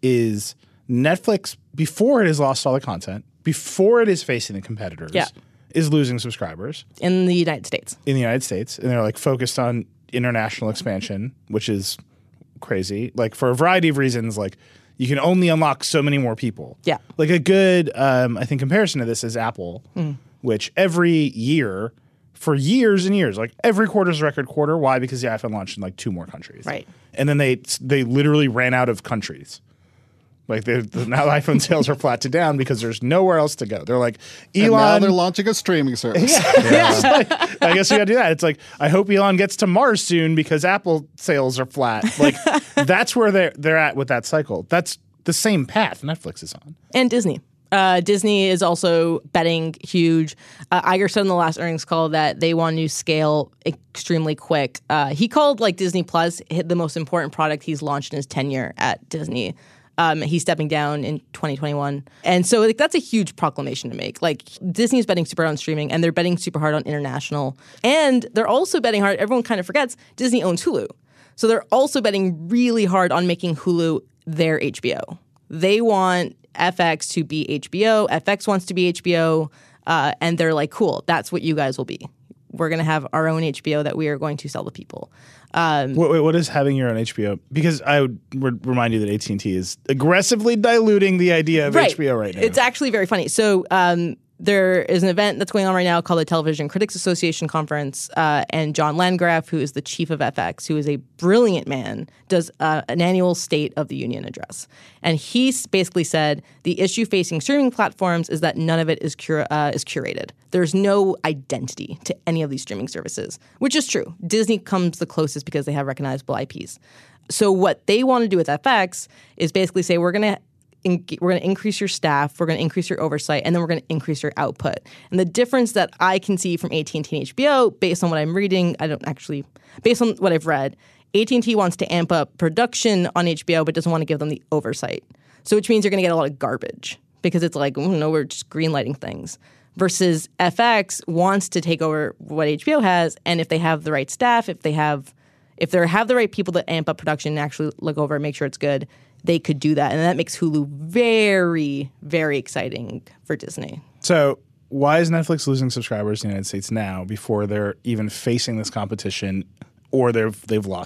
is Netflix, before it has lost all the content, before it is facing the competitors, Yeah. is losing subscribers In the United States. in the United States, and they're like focused on international expansion, which is crazy. Like for a variety of reasons, like you can only unlock so many more people. Yeah. Like a good, um, I think, comparison to this is Apple, Mm. which every year, for years and years, like every quarter is a record quarter. Why? Because the iPhone launched in like two more countries. Right. And then they they literally ran out of countries. Like they're, now iPhone sales are flat to down because there's nowhere else to go. They're like, Elon. And now they're launching a streaming service. It's like, I guess you got to do that. It's like, I hope Elon gets to Mars soon because Apple sales are flat. Like that's where they're they're at with that cycle. That's the same path Netflix is on. And Disney. Uh, Disney is also betting huge. Uh, Iger said in the last earnings call that they want to scale extremely quick. Uh, he called like Disney Plus hit the most important product he's launched in his tenure at Disney. Um, he's stepping down in twenty twenty-one. And so like, that's a huge proclamation to make. Like Disney's betting super hard on streaming and they're betting super hard on international. And they're also betting hard. Everyone kind of forgets Disney owns Hulu. So they're also betting really hard on making Hulu their H B O. They want F X to be H B O. F X wants to be H B O. Uh, and they're like, cool, that's what you guys will be. We're going to have our own H B O that we are going to sell to people. Um, Wait, wait, what is having your own H B O? Because I would re- remind you that A T and T is aggressively diluting the idea of right. H B O right now. It's actually very funny. So um, there is an event that's going on right now called the Television Critics Association Conference, uh, and John Landgraf, who is the chief of F X, who is a brilliant man, does uh, an annual State of the Union address. And he s- basically said the issue facing streaming platforms is that none of it is, cura- uh, is curated. There's no identity to any of these streaming services, which is true. Disney comes the closest because they have recognizable I Ps. So what they want to do with F X is basically say, we're going to In, we're going to increase your staff, we're going to increase your oversight, and then we're going to increase your output. And the difference that I can see from A T and T and H B O, based on what I'm reading, I don't actually, based on what I've read, A T and T wants to amp up production on H B O, but doesn't want to give them the oversight. So which means you're going to get a lot of garbage because it's like, oh, no, we're just greenlighting things. Versus F X wants to take over what H B O has, and if they have the right staff, if they have, if they have the right people to amp up production and actually look over and make sure it's good, they could do that. And that makes Hulu very, very exciting for Disney. So why is Netflix losing subscribers in the United States now before they're even facing this competition or they've they've lost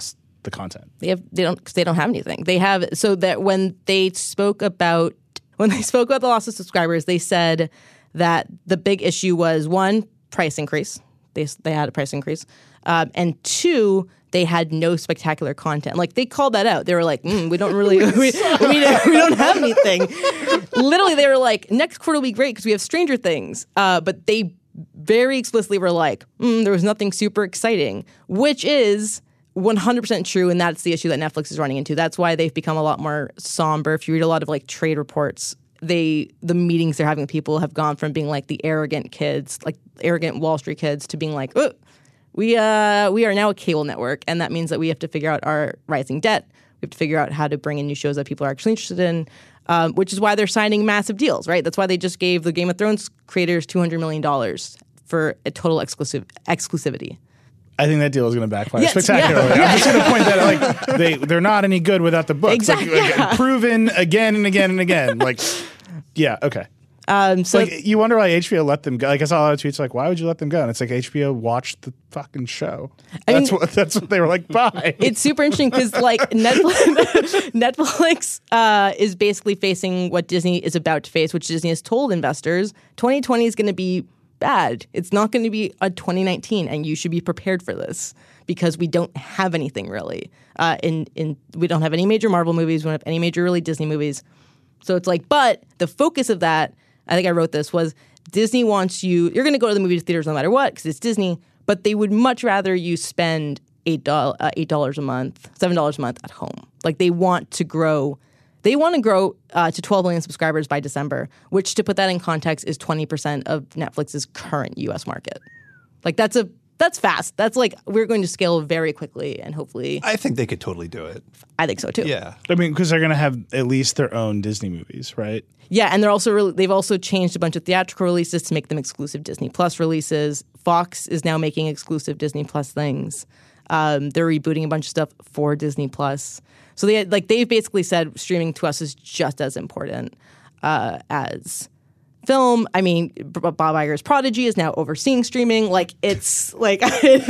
the content. They have they don't 'cause they don't have anything. They have so that when they spoke about when they spoke about the loss of subscribers, they said that the big issue was one, price increase. They they had a price increase, um, and two, they had no spectacular content. Like they called that out. They were like, mm, we don't really we, we, don't, we don't have anything. Literally, they were like, next quarter will be great because we have Stranger Things. Uh, but they very explicitly were like, mm, there was nothing super exciting, which is one hundred percent true, and that's the issue that Netflix is running into. That's why they've become a lot more somber. If you read a lot of like trade reports, they the meetings they're having with people have gone from being like the arrogant kids, like arrogant Wall Street kids, to being like, oh, we uh we are now a cable network, and that means that we have to figure out our rising debt. We have to figure out how to bring in new shows that people are actually interested in, um, which is why they're signing massive deals, right? That's why they just gave the Game of Thrones creators two hundred million dollars for a total exclusive exclusivity. I think that deal is going to backfire Yes, spectacularly. yeah. I'm just going to point that out, like they they're not any good without the books. Exactly, Like, like, yeah. proven again and again and again. Like, yeah, okay. Um, so Like you wonder why H B O let them go. Like I saw a lot of tweets like, why would you let them go? And it's like H B O watched the fucking show. I That's mean- what that's what they were like. Bye. it's super interesting because like Netflix, Netflix uh, is basically facing what Disney is about to face, which Disney has told investors twenty twenty is going to be bad. It's not going to be a twenty nineteen, and you should be prepared for this because we don't have anything really. Uh, in in we don't have any major Marvel movies. We don't have any major really Disney movies. So it's like, but the focus of that, I think I wrote this, was Disney wants you, you're going to go to the movie theaters no matter what because it's Disney, but they would much rather you spend eight dollars uh, eight dollars a month, seven dollars a month at home. Like they want to grow, they want to grow uh, to twelve million subscribers by December, which to put that in context is twenty percent of Netflix's current U S market. Like that's a, that's fast. That's like, we're going to scale very quickly and hopefully, I think they could totally do it. I think so too. Yeah. I mean, because they're going to have at least their own Disney movies, right? Yeah, and they're also re- they've also changed a bunch of theatrical releases to make them exclusive Disney Plus releases. Fox is now making exclusive Disney Plus things. Um, they're rebooting a bunch of stuff for Disney Plus. So they like they've basically said streaming to us is just as important uh, as film. I mean, B- Bob Iger's Prodigy is now overseeing streaming. Like it's like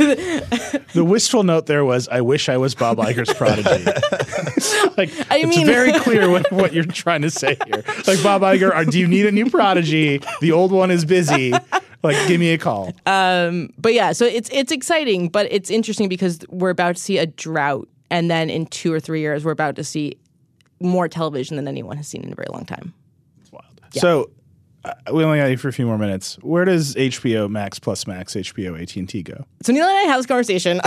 The wistful note there was, I wish I was Bob Iger's Prodigy. Like, I it's mean- very clear what, what you're trying to say here. Like, Bob Iger, are, do you need a new Prodigy? The old one is busy. Like, give me a call. But yeah, so it's it's exciting, but it's interesting because we're about to see a drought, and then in two or three years, we're about to see more television than anyone has seen in a very long time. It's wild. So, uh, we only got you for a few more minutes. Where does H B O Max plus Max, H B O A T and T go? So Neil and I have this conversation.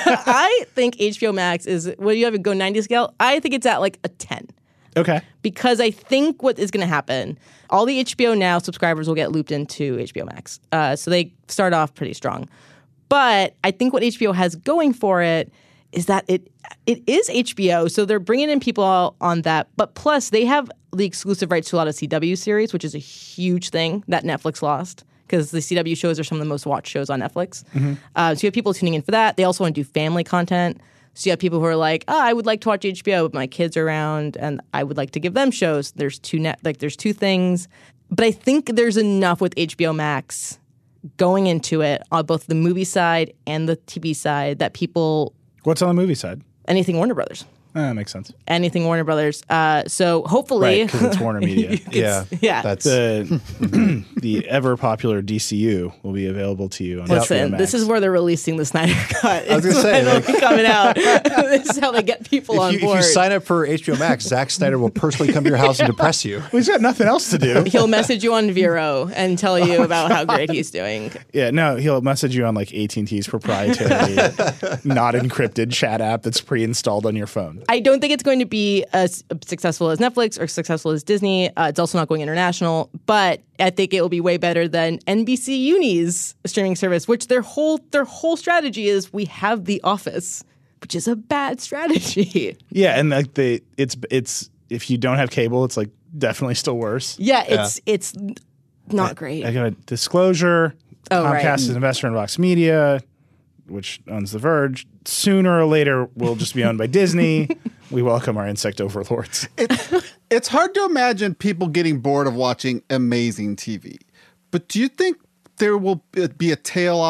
I think H B O Max is, what do you have, a go ninety scale? I think it's at like a ten. Okay. Because I think what is going to happen, all the H B O Now subscribers will get looped into H B O Max. Uh, so they start off pretty strong. But I think what H B O has going for it is that it it is H B O, so they're bringing in people on that. But plus, they have the exclusive rights to a lot of C W series, which is a huge thing that Netflix lost because the C W shows are some of the most watched shows on Netflix. Mm-hmm. Uh, so you have people tuning in for that. They also want to do family content. So you have people who are like, oh, I would like to watch H B O, but my kids are around, and I would like to give them shows. There's two net, like there's two things, but I think there's enough with H B O Max going into it on both the movie side and the T V side that people, What's on the movie side? anything Warner Brothers, Uh, that makes sense. anything Warner Brothers. Uh, so hopefully, Right, because it's Warner Media. Yeah. yeah. That's The the ever popular D C U will be available to you on H B O Listen, Max. this is where they're releasing the Snyder Cut. I was gonna It's say, finally like- coming out. This is how they get people on if you, if board. you sign up for H B O Max, Zack Snyder will personally come to your house and depress you. Well, he's got nothing else to do. He'll message you on Vero and tell you Oh about how great he's doing. Yeah, no, he'll message you on like A T and T's proprietary, not encrypted chat app that's pre-installed on your phone. I don't think it's going to be as successful as Netflix or successful as Disney. Uh, it's also not going international, but I think it will be way better than N B C Uni's streaming service, which their whole their whole strategy is we have The Office, which is a bad strategy. Yeah, and like the it's it's if you don't have cable, it's like definitely still worse. Yeah, it's it's not great. I got a disclosure. Oh, Comcast right. is an investor in Vox Media, which owns The Verge. Sooner or later, we'll just be owned by Disney. We welcome our insect overlords. It's hard to imagine people getting bored of watching amazing T V. But do you think there will be a tail off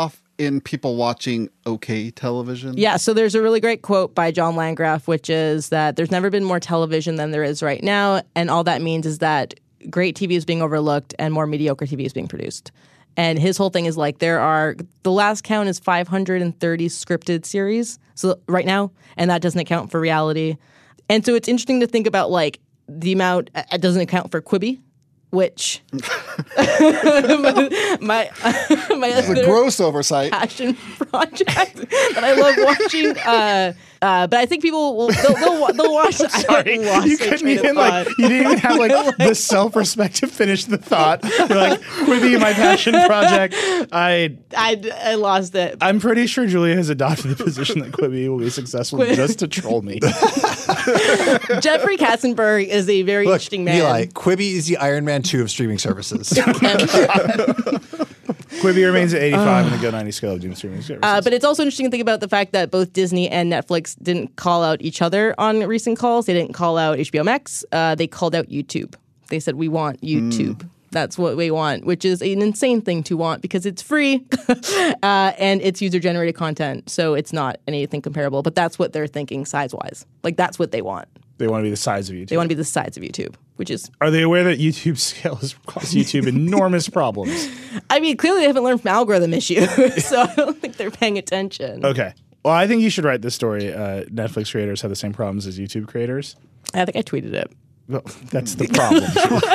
in people watching okay television? Yeah, so there's a really great quote by John Landgraf, which is that there's never been more television than there is right now. And all that means is that great T V is being overlooked and more mediocre T V is being produced. And his whole thing is like there are, the last count is five hundred thirty scripted series so right now, and that doesn't account for reality. And so it's interesting to think about like the amount, it doesn't account for Quibi, which my my, my It's a gross oversight. passion project that I love watching. Uh, uh, but I think people will they'll, they'll, they'll watch. Sorry, lost you my couldn't train of even like thought. you didn't even have like the self-respect to finish the thought. You're like, Quibi, my passion project. I I, I lost it. I'm pretty sure Julia has adopted the position that Quibi will be successful just to troll me. Jeffrey Katzenberg is a very Look, interesting man. Eli, Quibi is the Iron Man two of streaming services. Quibi remains at eighty-five in the Go ninety scale of doom streaming services. Uh, but it's also interesting to think about the fact that both Disney and Netflix didn't call out each other on recent calls. They didn't call out H B O Max. Uh, they called out YouTube. They said, we want YouTube. Mm. That's what we want, which is an insane thing to want because it's free uh, and it's user-generated content. So it's not anything comparable. But that's what they're thinking size-wise. Like, that's what they want. They want to be the size of YouTube. They want to be the size of YouTube, which is... Are they aware that YouTube scale has caused YouTube enormous problems? I mean, clearly they haven't learned from algorithm issues, so I don't think they're paying attention. Okay. Well, I think you should write this story. Uh, Netflix creators have the same problems as YouTube creators. I think I tweeted it. Well, that's the problem.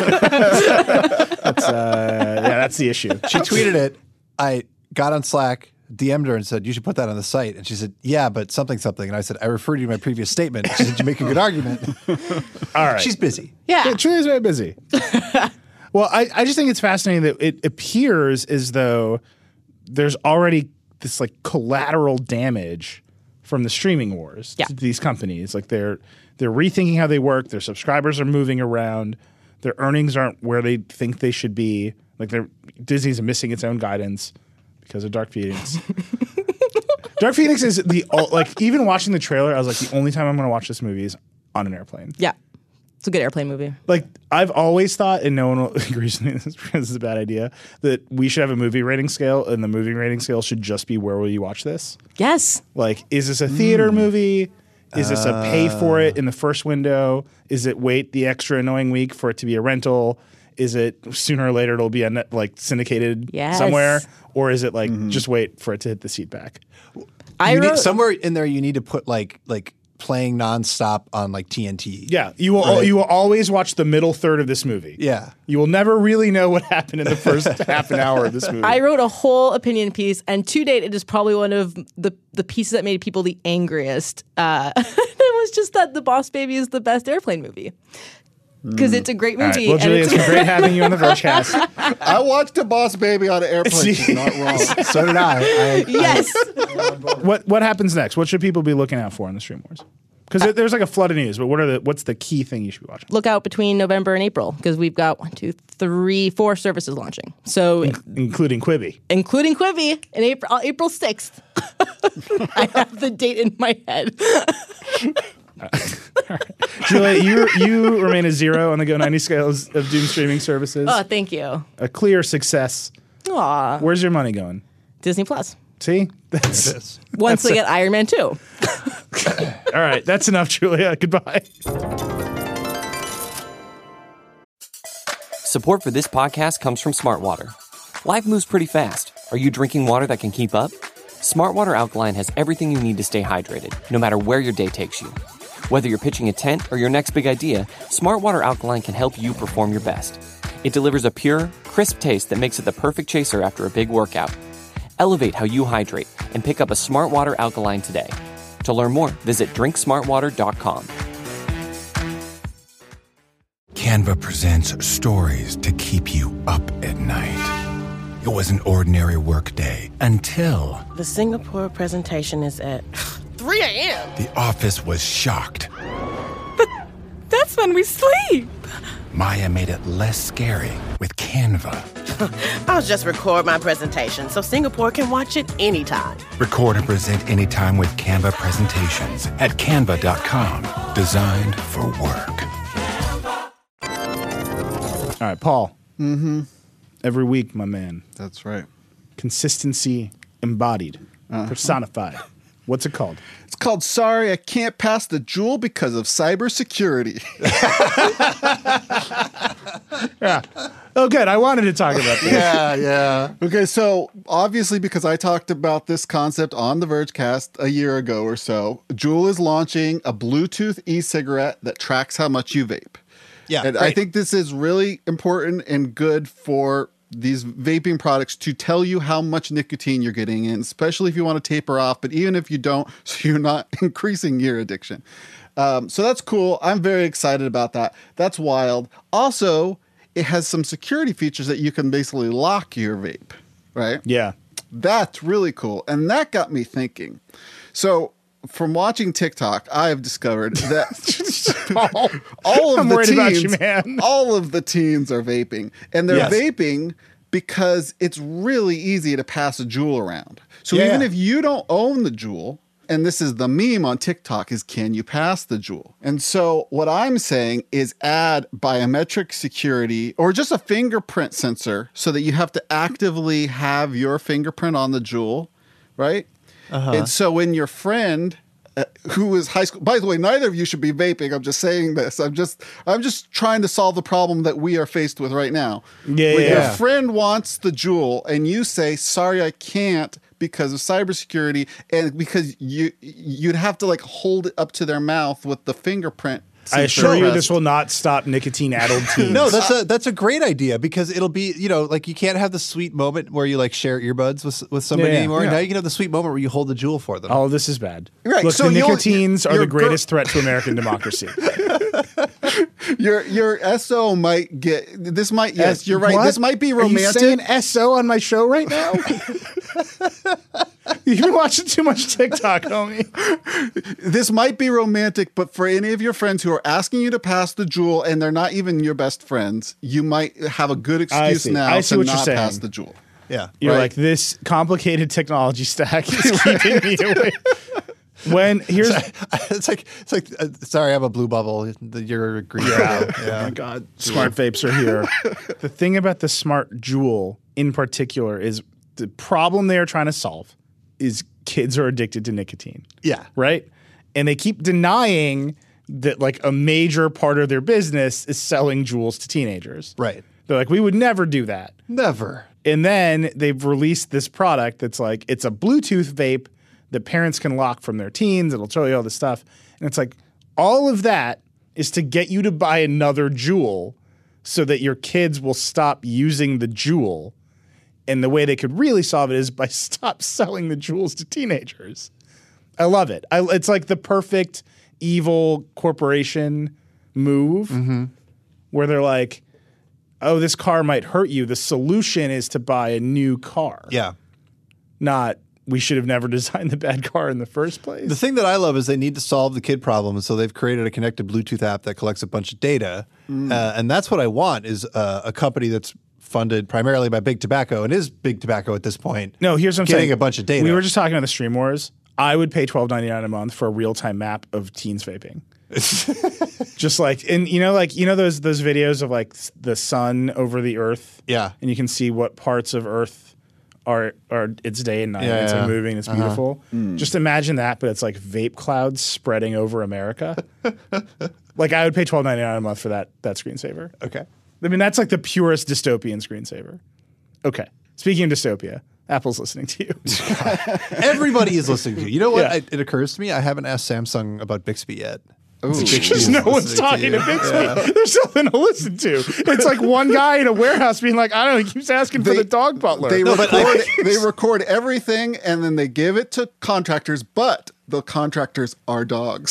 that's, uh, yeah, that's the issue. She tweeted it. I got on Slack, D M'd her and said, you should put that on the site. And she said, yeah, but something, something. And I said, I referred you to my previous statement. She said, you make a good argument. All right. She's busy. Yeah. Yeah, Julia's very busy. Well, I, I just think it's fascinating that it appears as though there's already this like collateral damage from the streaming wars yeah. to these companies. Like they're they're rethinking how they work. Their subscribers are moving around. Their earnings aren't where they think they should be. Like they're Disney's missing its own guidance because of Dark Phoenix. Dark Phoenix is the like even watching the trailer, I was like, the only time I'm going to watch this movie is on an airplane. Yeah. It's a good airplane movie. Like, I've always thought, and no one will agrees with me because this is a bad idea, that we should have a movie rating scale, and the movie rating scale should just be where will you watch this? Yes. Like, is this a theater mm. movie? Is this a pay for it in the first window? Is it wait the extra annoying week for it to be a rental? Is it sooner or later it'll be a net, like syndicated yes. somewhere? Or is it like mm-hmm. just wait for it to hit the seat back? I you wrote, need, somewhere in there you need to put like like playing nonstop on like T N T. Yeah, you will right? you will always watch the middle third of this movie. Yeah. You will never really know what happened in the first half an hour of this movie. I wrote a whole opinion piece, and to date, it is probably one of the, the pieces that made people the angriest. Uh, it was just that The Boss Baby is the best airplane movie. Because it's a great movie. Right. Well, Julia, it's been great having you on the Vergecast. I watched a Boss Baby on an airplane. She's not wrong. So did I. I yes. I, what what happens next? What should people be looking out for in the Stream Wars? Because uh, there's like a flood of news, but what are the what's the key thing you should be watching? Look out between November and April because we've got one, two, three, four services launching. So In- including Quibi, including Quibi in April, uh, April sixth. I have the date in my head. Julia, you you remain a zero on the Go ninety scales of Doom streaming services. Oh, thank you. A clear success. Aw. Where's your money going? Disney Plus. See, that's once that's they a- get Iron Man two. All right, that's enough, Julia. Goodbye. Support for this podcast comes from Smartwater. Life moves pretty fast. Are you drinking water that can keep up? Smartwater Alkaline has everything you need to stay hydrated, no matter where your day takes you. Whether you're pitching a tent or your next big idea, Smartwater Alkaline can help you perform your best. It delivers a pure, crisp taste that makes it the perfect chaser after a big workout. Elevate how you hydrate and pick up a Smartwater Alkaline today. To learn more, visit drink smartwater dot com. Canva presents stories to keep you up at night. It was an ordinary workday until the Singapore presentation is at three a.m. the office was shocked. But that's when we sleep. Maya made it less scary with Canva. I'll just record my presentation so Singapore can watch it anytime. Record and present anytime with Canva presentations at canva dot com. Designed for work. All right, Paul. Mm-hmm. Every week, my man. That's right. Consistency embodied, personified. What's it called? It's called Sorry I Can't Pass the Juul because of cybersecurity. Yeah. Oh, good. I wanted to talk about this. Yeah, yeah. Okay, so obviously because I talked about this concept on the Vergecast a year ago or so, Juul is launching a Bluetooth e-cigarette that tracks how much you vape. Yeah, and great. I think this is really important and good for these vaping products to tell you how much nicotine you're getting in, especially if you want to taper off, but even if you don't, so you're not increasing your addiction. Um, so that's cool. I'm very excited about that. That's wild. Also, it has some security features that you can basically lock your vape, right? Yeah. That's really cool. And that got me thinking. So from watching TikTok, I have discovered that all, all of I'm the worried about teens, you, man. all of the teens are vaping, and they're Yes. vaping because it's really easy to pass a Juul around. So Yeah. even if you don't own the Juul, and this is the meme on TikTok, is can you pass the Juul? And so what I'm saying is add biometric security or just a fingerprint sensor so that you have to actively have your fingerprint on the Juul, right? Uh-huh. And so when your friend uh, who is high school, by the way, neither of you should be vaping. I'm just saying this. I'm just, I'm just trying to solve the problem that we are faced with right now. Yeah, when yeah. your friend wants the Juul and you say, sorry, I can't because of cybersecurity and because you, you'd have to like hold it up to their mouth with the fingerprint. I assure you, rest. this will not stop nicotine-addled teens. No, that's a that's a great idea because it'll be, you know, like you can't have the sweet moment where you like share earbuds with with somebody Yeah, yeah. anymore. Yeah. Now you can have the sweet moment where you hold the Juul for them. All of this is bad. Right, Look, so the you'll- nicotines are your the gir- greatest threat to American democracy. Your your S O might get this might yes you're right What? this might be Are you romantic. saying S O on my show right now? You've been watching too much TikTok, homie. This might be romantic, but for any of your friends who are asking you to pass the Juul and they're not even your best friends, you might have a good excuse see. now I see to what you're not saying. pass the Juul. Yeah. You're Right. like, this complicated technology stack is keeping me away. When here's It's like it's like uh, sorry, I'm a blue bubble. You're a green bubble. Oh my God, smart vapes are here. The thing about the smart Juul in particular is the problem they are trying to solve is kids are addicted to nicotine. Yeah. Right? And they keep denying that like a major part of their business is selling Juuls to teenagers. Right. They're like, we would never do that. Never. And then they've released this product that's like, it's a Bluetooth vape that parents can lock from their teens. It'll show you all this stuff. And it's like, all of that is to get you to buy another Juul so that your kids will stop using the Juul. And the way they could really solve it is by stop selling the Juuls to teenagers. I love it. I, it's like the perfect evil corporation move where they're like, oh, this car might hurt you. The solution is to buy a new car. Yeah. Not, we should have never designed the bad car in the first place. The thing that I love is they need to solve the kid problem, and so they've created a connected Bluetooth app that collects a bunch of data, uh, and that's what I want is uh, a company that's funded primarily by Big Tobacco, and is Big Tobacco at this point. No, here's what I'm getting saying. a bunch of data. We were just talking about the Stream Wars. I would pay twelve ninety-nine a month for a real-time map of teens vaping. Just like, and you know, like, you know, those those videos of like s- the sun over the earth. Yeah. And you can see what parts of earth are, are it's day and night. Yeah, it's yeah. like moving. It's beautiful. Just imagine that, but it's like vape clouds spreading over America. Like I would pay twelve ninety-nine a month for that, that screensaver. Okay. I mean, that's like the purest dystopian screensaver. Okay. Speaking of dystopia, Apple's listening to you. Everybody is listening to you. You know what? Yeah. I, it occurs to me I haven't asked Samsung about Bixby yet. Because no one's talking to Bixby. There's nothing to listen to. It's like one guy in a warehouse being like, I don't know, he keeps asking for They- the dog butler. They No, but I- record they record everything and then they give it to contractors, but the contractors are dogs.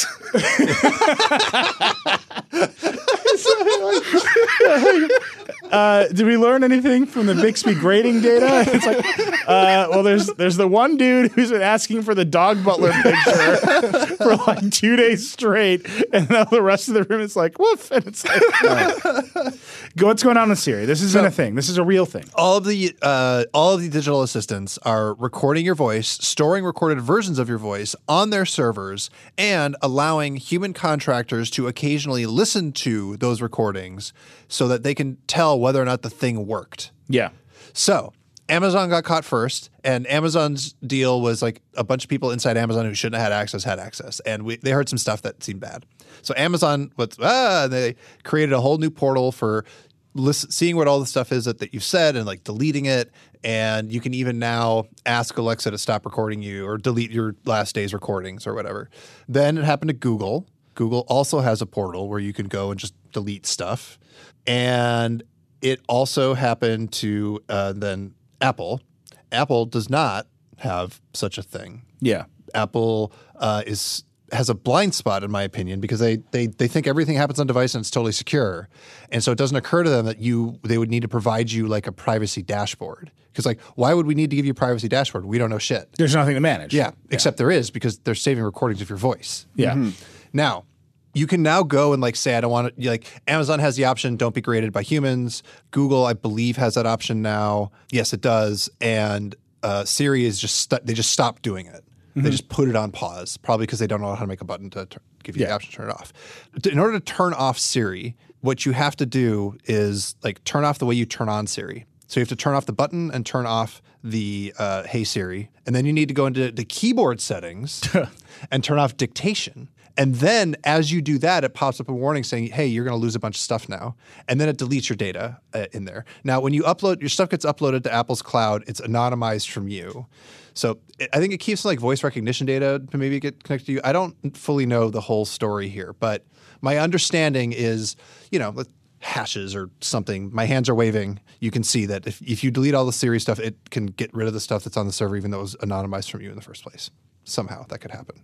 uh, did we learn anything from the Bixby grading data? It's like, uh, well, there's there's the one dude who's been asking for the dog butler picture for like two days straight, and now the rest of the room is like, woof. And it's like, Go- what's going on with Siri? This isn't a thing. This is a real thing. All of the uh, all of the digital assistants are recording your voice, storing recorded versions of your voice on their servers, and allowing human contractors to occasionally listen to those recordings so that they can tell whether or not the thing worked. Yeah. So Amazon got caught first, and Amazon's deal was like a bunch of people inside Amazon who shouldn't have had access had access, and we, they heard some stuff that seemed bad. So Amazon was ah, they created a whole new portal for listen, seeing what all the stuff is that, that you've said and like deleting it, and you can even now ask Alexa to stop recording you or delete your last day's recordings or whatever. Then it happened to Google. Google also has a portal where you can go and just delete stuff, and it also happened to uh, then Apple. Apple does not have such a thing. Yeah. Apple uh, is has a blind spot, in my opinion, because they, they they think everything happens on device and it's totally secure. And so it doesn't occur to them that you they would need to provide you like a privacy dashboard. Because like, why would we need to give you a privacy dashboard? We don't know shit. There's nothing to manage. Yeah, yeah. Except there is, because they're saving recordings of your voice. Yeah. Mm-hmm. Now, you can now go and like say, I don't want to, like Amazon has the option, don't be created by humans. Google, I believe, has that option now. Yes, it does. And uh, Siri is just, st- they just stopped doing it. Mm-hmm. They just put it on pause, probably because they don't know how to make a button to t- give you yeah. the option to turn it off. In order to turn off Siri, what you have to do is like turn off the way you turn on Siri. So you have to turn off the button and turn off the uh, Hey Siri. And then you need to go into the keyboard settings and turn off dictation. And then as you do that, it pops up a warning saying, hey, you're going to lose a bunch of stuff now. And then it deletes your data uh, in there. Now, when you upload, your stuff gets uploaded to Apple's cloud, it's anonymized from you. So it, I think it keeps like voice recognition data to maybe get connected to you. I don't fully know the whole story here, but my understanding is, you know, hashes or something. My hands are waving. You can see that if, if you delete all the Siri stuff, it can get rid of the stuff that's on the server, even though it was anonymized from you in the first place. Somehow that could happen.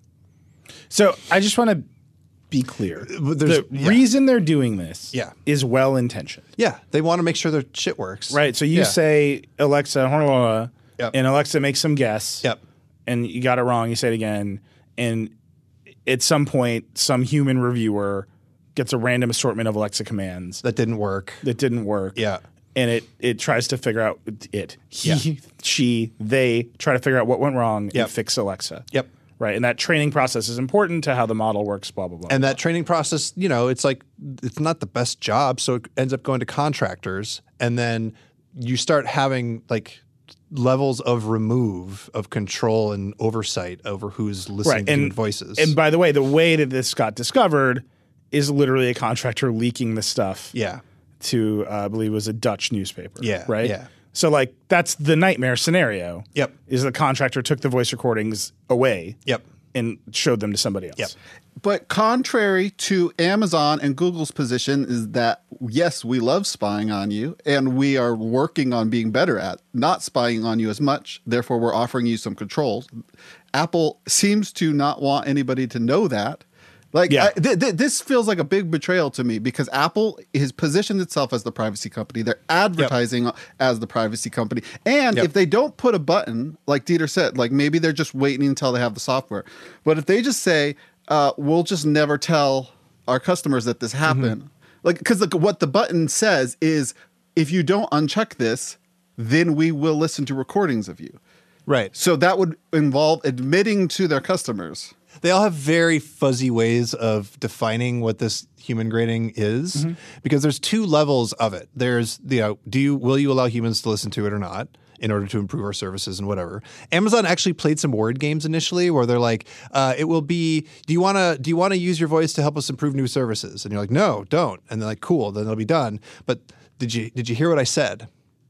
So I just want to be clear. There's, the yeah. reason they're doing this yeah. is well-intentioned. Yeah. They want to make sure their shit works. Right. So you yeah. say, Alexa, blah, blah, blah, yep. and Alexa makes some guess. Yep. And you got it wrong. You say it again. And at some point, some human reviewer gets a random assortment of Alexa commands. That didn't work. That didn't work. Yeah. And it it tries to figure out it. He, yeah. she, they try to figure out what went wrong yep. and fix Alexa. Yep. Right. And that training process is important to how the model works, blah, blah, blah. And blah. that training process, you know, it's like, it's not the best job. So it ends up going to contractors. And then you start having like levels of remove of control and oversight over who's listening right. to and, human voices. And by the way, the way that this got discovered is literally a contractor leaking the stuff yeah. to, uh, I believe it was a Dutch newspaper. Yeah. Right? Yeah. So, like, that's the nightmare scenario. Yep. Is the contractor took the voice recordings away. Yep. And showed them to somebody else. Yep. But contrary to Amazon and Google's position is that, yes, we love spying on you, and we are working on being better at not spying on you as much. Therefore, we're offering you some controls. Apple seems to not want anybody to know that. Like, yeah. I, th- th- this feels like a big betrayal to me because Apple has positioned itself as the privacy company. They're advertising yep. as the privacy company. And yep. if they don't put a button, like Dieter said, like maybe they're just waiting until they have the software. But if they just say, uh, we'll just never tell our customers that this happened. Mm-hmm. Like, because like, what the button says is, if you don't uncheck this, then we will listen to recordings of you. Right. So that would involve admitting to their customers. They all have very fuzzy ways of defining what this human grading is mm-hmm. because there's two levels of it. There's, you know, do you will you allow humans to listen to it or not in order to improve our services and whatever. Amazon actually played some word games initially where they're like, uh, it will be, do you want to do you want to use your voice to help us improve new services? And you're like, no, don't. And they're like, cool, then it'll be done. But did you did you hear what I said?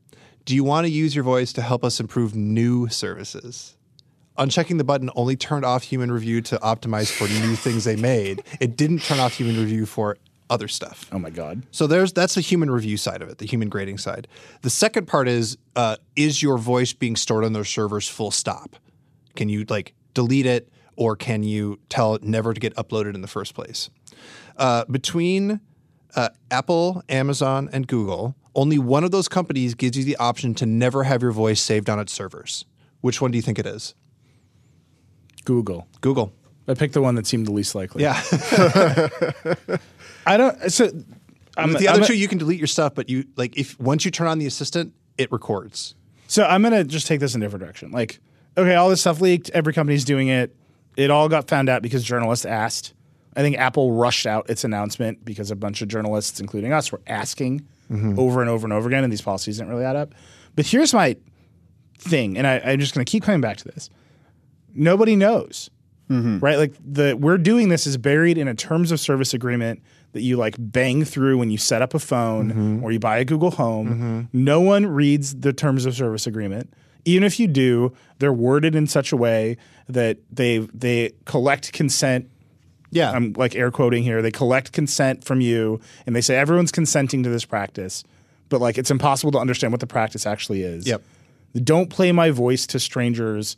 Do you want to use your voice to help us improve new services? Unchecking the button only turned off human review to optimize for new things they made. It didn't turn off human review for other stuff. Oh my God. So there's that's the human review side of it, the human grading side. The second part is, uh, is your voice being stored on their servers full stop? Can you like delete it or can you tell it never to get uploaded in the first place? Uh, between uh, Apple, Amazon, and Google, only one of those companies gives you the option to never have your voice saved on its servers. Which one do you think it is? Google. Google. I picked the one that seemed the least likely. Yeah. I don't. So I'm, With the other I'm two, a, you can delete your stuff, but you like if once you turn on the assistant, it records. So I'm gonna just take this in a different direction. Like, okay, all this stuff leaked. Every company's doing it. It all got found out because journalists asked. I think Apple rushed out its announcement because a bunch of journalists, including us, were asking mm-hmm. over and over and over again, and these policies didn't really add up. But here's my thing, and I, I'm just going to keep coming back to this. Nobody knows, mm-hmm. right? Like the we're doing this is buried in a terms of service agreement that you like bang through when you set up a phone mm-hmm. or you buy a Google Home. Mm-hmm. No one reads the terms of service agreement. Even if you do, they're worded in such a way that they they collect consent. Yeah. I'm like air quoting here. They collect consent from you and they say everyone's consenting to this practice, but like it's impossible to understand what the practice actually is. Yep. Don't play my voice to strangers.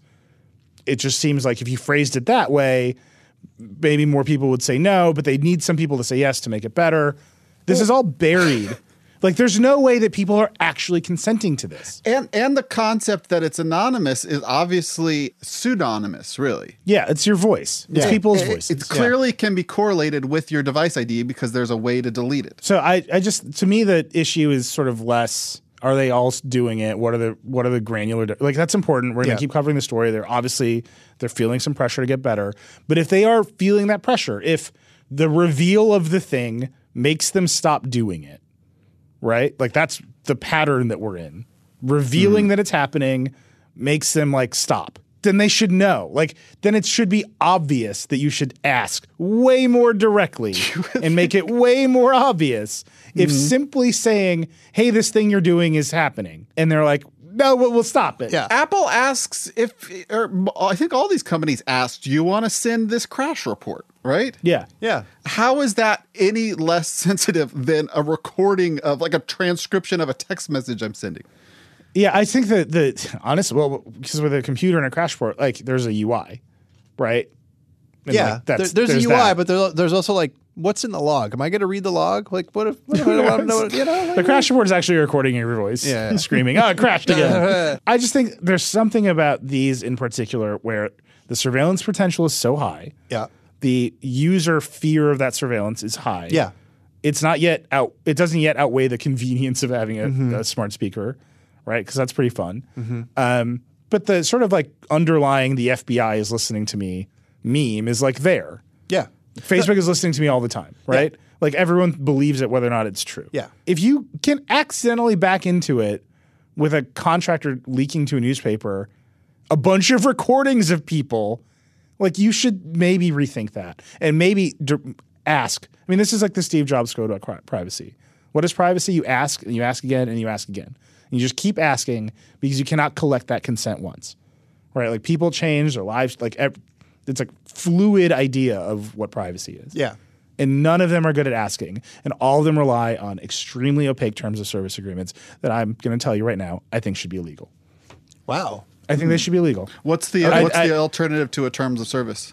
It just seems like if you phrased it that way, maybe more people would say no, but they need some people to say yes to make it better. This is all buried. Like there's no way that people are actually consenting to this. And and the concept that it's anonymous is obviously pseudonymous, really. Yeah, it's your voice. It's Yeah. people's It, voices. it clearly can be correlated with your device I D because there's a way to delete it. So I, I just to me the issue is sort of less are they all doing it? What are the what are the granular like that's important. We're gonna Yeah. keep covering the story. They're obviously they're feeling some pressure to get better. But if they are feeling that pressure, if the reveal of the thing makes them stop doing it, right? Like that's the pattern that we're in. Revealing mm. that it's happening makes them like stop. Then they should know. Like then it should be obvious that you should ask way more directly and make it way more obvious. If mm-hmm. simply saying, "Hey, this thing you're doing is happening," and they're like, "No, we'll, we'll stop it." Yeah. Apple asks if, or I think all these companies ask, "Do you want to send this crash report?" Right? Yeah. Yeah. How is that any less sensitive than a recording of like a transcription of a text message I'm sending? Yeah, I think that the honestly, well, because with a computer and a crash report, like there's a U I, right? And yeah, like, that's, there, there's, there's a U I, that. but there, there's also like, what's in the log? Am I going to read the log? Like, what if, what if I don't want to know? What, you know, the crash report is actually a recording of your voice, yeah. screaming, "Oh, it crashed again!" I just think there's something about these in particular where the surveillance potential is so high. Yeah, the user fear of that surveillance is high. Yeah, it's not yet out. It doesn't yet outweigh the convenience of having a, mm-hmm. a smart speaker. Right, because that's pretty fun. Mm-hmm. Um, but the sort of like underlying the F B I is listening to me meme is like there. Yeah. Facebook is listening to me all the time, right? Yeah. Like everyone believes it whether or not it's true. Yeah. If you can accidentally back into it with a contractor leaking to a newspaper a bunch of recordings of people, like you should maybe rethink that and maybe d- ask. I mean, this is like the Steve Jobs quote about privacy. What is privacy? You ask and you ask again and you ask again. And you just keep asking because you cannot collect that consent once, right? Like people change their lives. Like ev- it's a fluid idea of what privacy is. Yeah. And none of them are good at asking. And all of them rely on extremely opaque terms of service agreements that I'm going to tell you right now I think should be illegal. Wow. I think they should be illegal. What's the I- what's I- the alternative to a terms of service?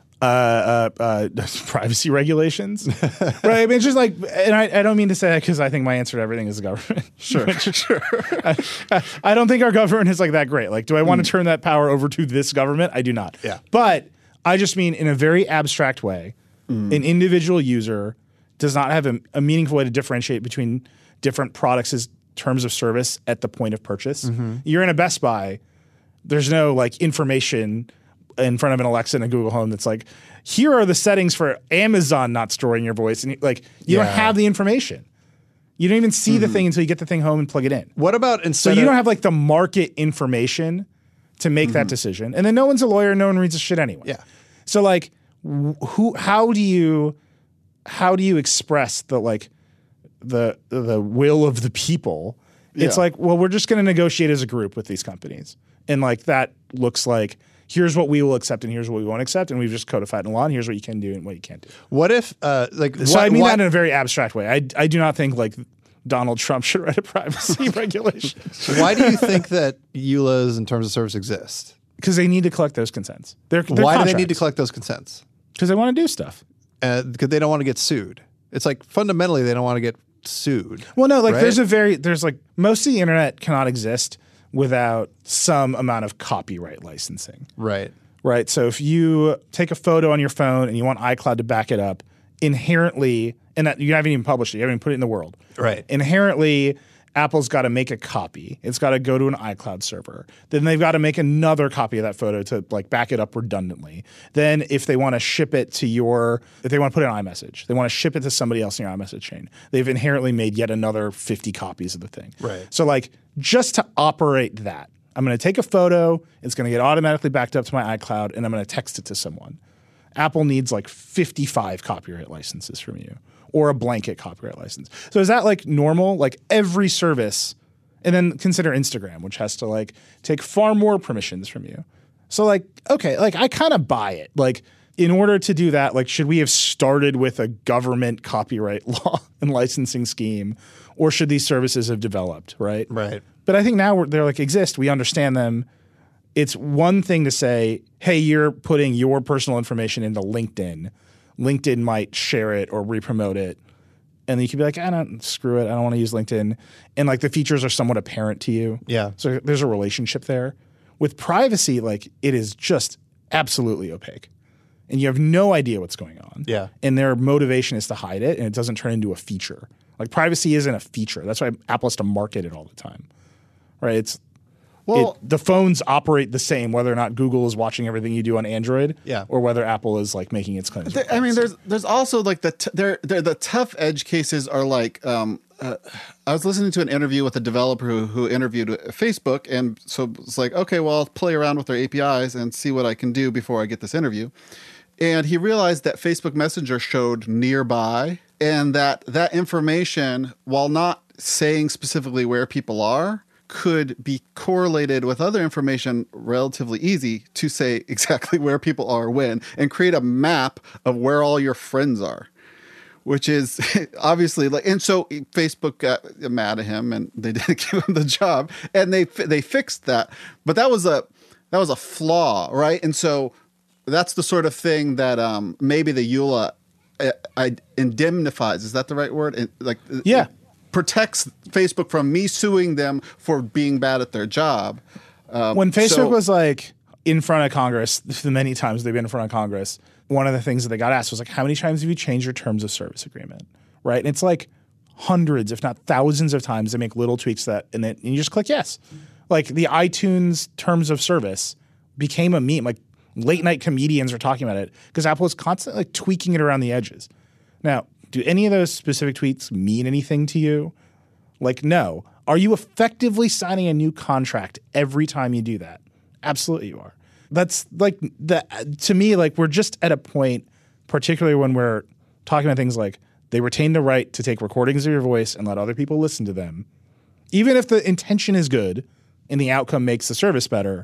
Uh, uh, uh, privacy regulations, right? I mean, it's just like, and I, I don't mean to say that because I think my answer to everything is the government. Sure, sure. I, I, I don't think our government is like that great. Like, do I want to turn that power over to this government? I do not. Yeah. But I just mean in a very abstract way, mm. an individual user does not have a, a meaningful way to differentiate between different products as terms of service at the point of purchase. Mm-hmm. You're in a Best Buy. There's no like information in front of an Alexa and a Google Home that's like, here are the settings for Amazon not storing your voice. And like, you Yeah. don't have the information. You don't even see mm. the thing until you get the thing home and plug it in. What about instead So you of, don't have like the market information to make mm-hmm. that decision. And then no one's a lawyer. No one reads the shit anyway. Yeah. So like, who, how do you, how do you express the like, the, the will of the people? It's Yeah. like, well, we're just going to negotiate as a group with these companies. And like, that looks like, here's what we will accept and here's what we won't accept, and we've just codified in law, and here's what you can do and what you can't do. What if, uh, like, So why, I mean why, that in a very abstract way. I, I do not think like Donald Trump should write a privacy regulation. why do you think that E U L As and terms of service exist? Because they need to collect those consents. They're, they're Why do they contracts. need to collect those consents? Because they want to do stuff. Because they don't want to get sued. It's like fundamentally they don't want to get sued. Well, no, like right? there's a very there's like most of the internet cannot exist without some amount of copyright licensing. Right. Right. So if you take a photo on your phone and you want iCloud to back it up, inherently, and that you haven't even published it, you haven't even put it in the world. Right. Inherently, Apple's got to make a copy. It's got to go to an iCloud server. Then they've got to make another copy of that photo to like back it up redundantly. Then if they want to ship it to your, if they want to put it in iMessage, they want to ship it to somebody else in your iMessage chain. They've inherently made yet another fifty copies of the thing. Right. So like just to operate that, I'm going to take a photo. It's going to get automatically backed up to my iCloud, and I'm going to text it to someone. Apple needs like fifty-five copyright licenses from you or a blanket copyright license. So is that like normal? Like every service, and then consider Instagram, which has to like take far more permissions from you. So like, okay, like I kind of buy it. Like in order to do that, like should we have started with a government copyright law and licensing scheme, or should these services have developed, right? Right. But I think now we're, they're like exist. We understand them. It's one thing to say, hey, you're putting your personal information into LinkedIn. LinkedIn might share it or re-promote it. And then you could be like, I don't, screw it. I don't want to use LinkedIn. And like the features are somewhat apparent to you. Yeah. So there's a relationship there. With privacy, like it is just absolutely opaque. And you have no idea what's going on. Yeah. And their motivation is to hide it, and it doesn't turn into a feature. Like privacy isn't a feature. That's why Apple has to market it all the time. Right? It's Well, it, the phones operate the same whether or not Google is watching everything you do on Android, Yeah. or whether Apple is like making its claims. There, I mean, there's there's also like the t- there there the tough edge cases are like um, uh, I was listening to an interview with a developer who, who interviewed Facebook, and so it's like, okay, well, I'll play around with their A P Is and see what I can do before I get this interview. And he realized that Facebook Messenger showed nearby, and that that information, while not saying specifically where people are, could be correlated with other information relatively easy to say exactly where people are when, and create a map of where all your friends are, which is obviously like, and so Facebook got mad at him and they didn't give him the job, and they they fixed that, but that was a that was a flaw, right? And so that's the sort of thing that um, maybe the E U L A I, I indemnifies. Is that the right word? It, like Yeah. It protects Facebook from me suing them for being bad at their job. Um, when Facebook so- was like in front of Congress, the many times they've been in front of Congress, one of the things that they got asked was like, how many times have you changed your terms of service agreement? Right? And it's like hundreds, if not thousands of times they make little tweaks to that, and then and you just click yes. Like the iTunes terms of service became a meme. Like late night comedians are talking about it because Apple is constantly like tweaking it around the edges. Now, do any of those specific tweets mean anything to you? Like, no. Are you effectively signing a new contract every time you do that? Absolutely you are. That's like, the, to me, like we're just at a point, particularly when we're talking about things like they retain the right to take recordings of your voice and let other people listen to them. Even if the intention is good and the outcome makes the service better,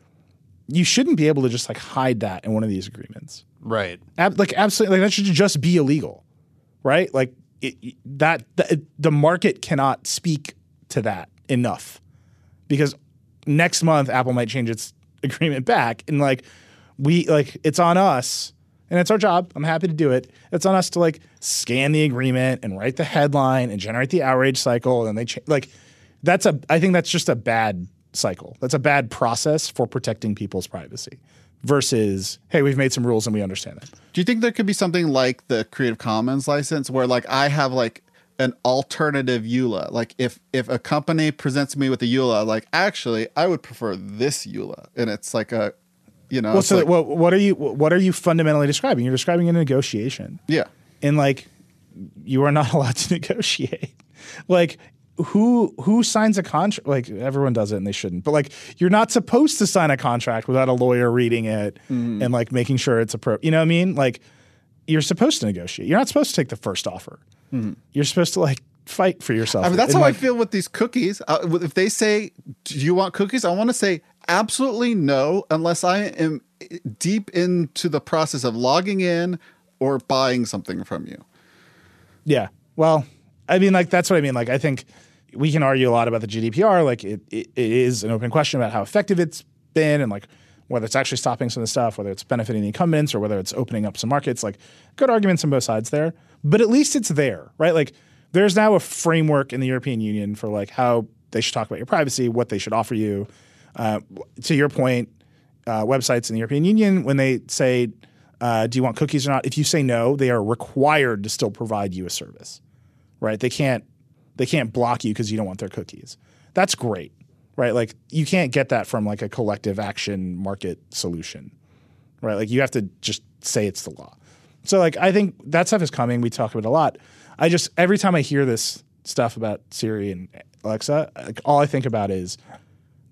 you shouldn't be able to just like hide that in one of these agreements. Right. Ab- like absolutely, like that should just be illegal. Right? Like it, that, the, the market cannot speak to that enough, because next month Apple might change its agreement back, and like we like it's on us, and it's our job. I'm happy to do it. It's on us to like scan the agreement and write the headline and generate the outrage cycle, and they cha- like that's a. I think that's just a bad cycle. That's a bad process for protecting people's privacy. Versus, hey, we've made some rules and we understand it. Do you think there could be something like the Creative Commons license where like I have like an alternative E U L A? Like if if a company presents me with a E U L A, like actually I would prefer this E U L A, and it's like a, you know. Well, it's so like, what, what are you what are you fundamentally describing? You're describing a negotiation. yeah. And like you are not allowed to negotiate. Like who who signs a contract? Like everyone does it and they shouldn't. But like you're not supposed to sign a contract without a lawyer reading it mm. and like making sure it's appropriate. You know what I mean? Like you're supposed to negotiate. You're not supposed to take the first offer. Mm. You're supposed to like fight for yourself. I mean, that's and how like, I feel with these cookies. Uh, if they say, "Do you want cookies?" I want to say absolutely no, unless I am deep into the process of logging in or buying something from you. Yeah. Well, I mean, like that's what I mean. Like I think we can argue a lot about the G D P R. Like it, it, it is an open question about how effective it's been, and like whether it's actually stopping some of the stuff, whether it's benefiting the incumbents, or whether it's opening up some markets. Like good arguments on both sides there, but at least it's there, right? Like there's now a framework in the European Union for like how they should talk about your privacy, what they should offer you. Uh, to your point, uh, websites in the European Union, when they say, uh, do you want cookies or not? If you say no, they are required to still provide you a service, right? They can't they can't block you because you don't want their cookies. That's great, right? Like you can't get that from like a collective action market solution, right? Like you have to just say it's the law. So like I think that stuff is coming. We talk about it a lot. I just every time I hear this stuff about Siri and Alexa, like all I think about is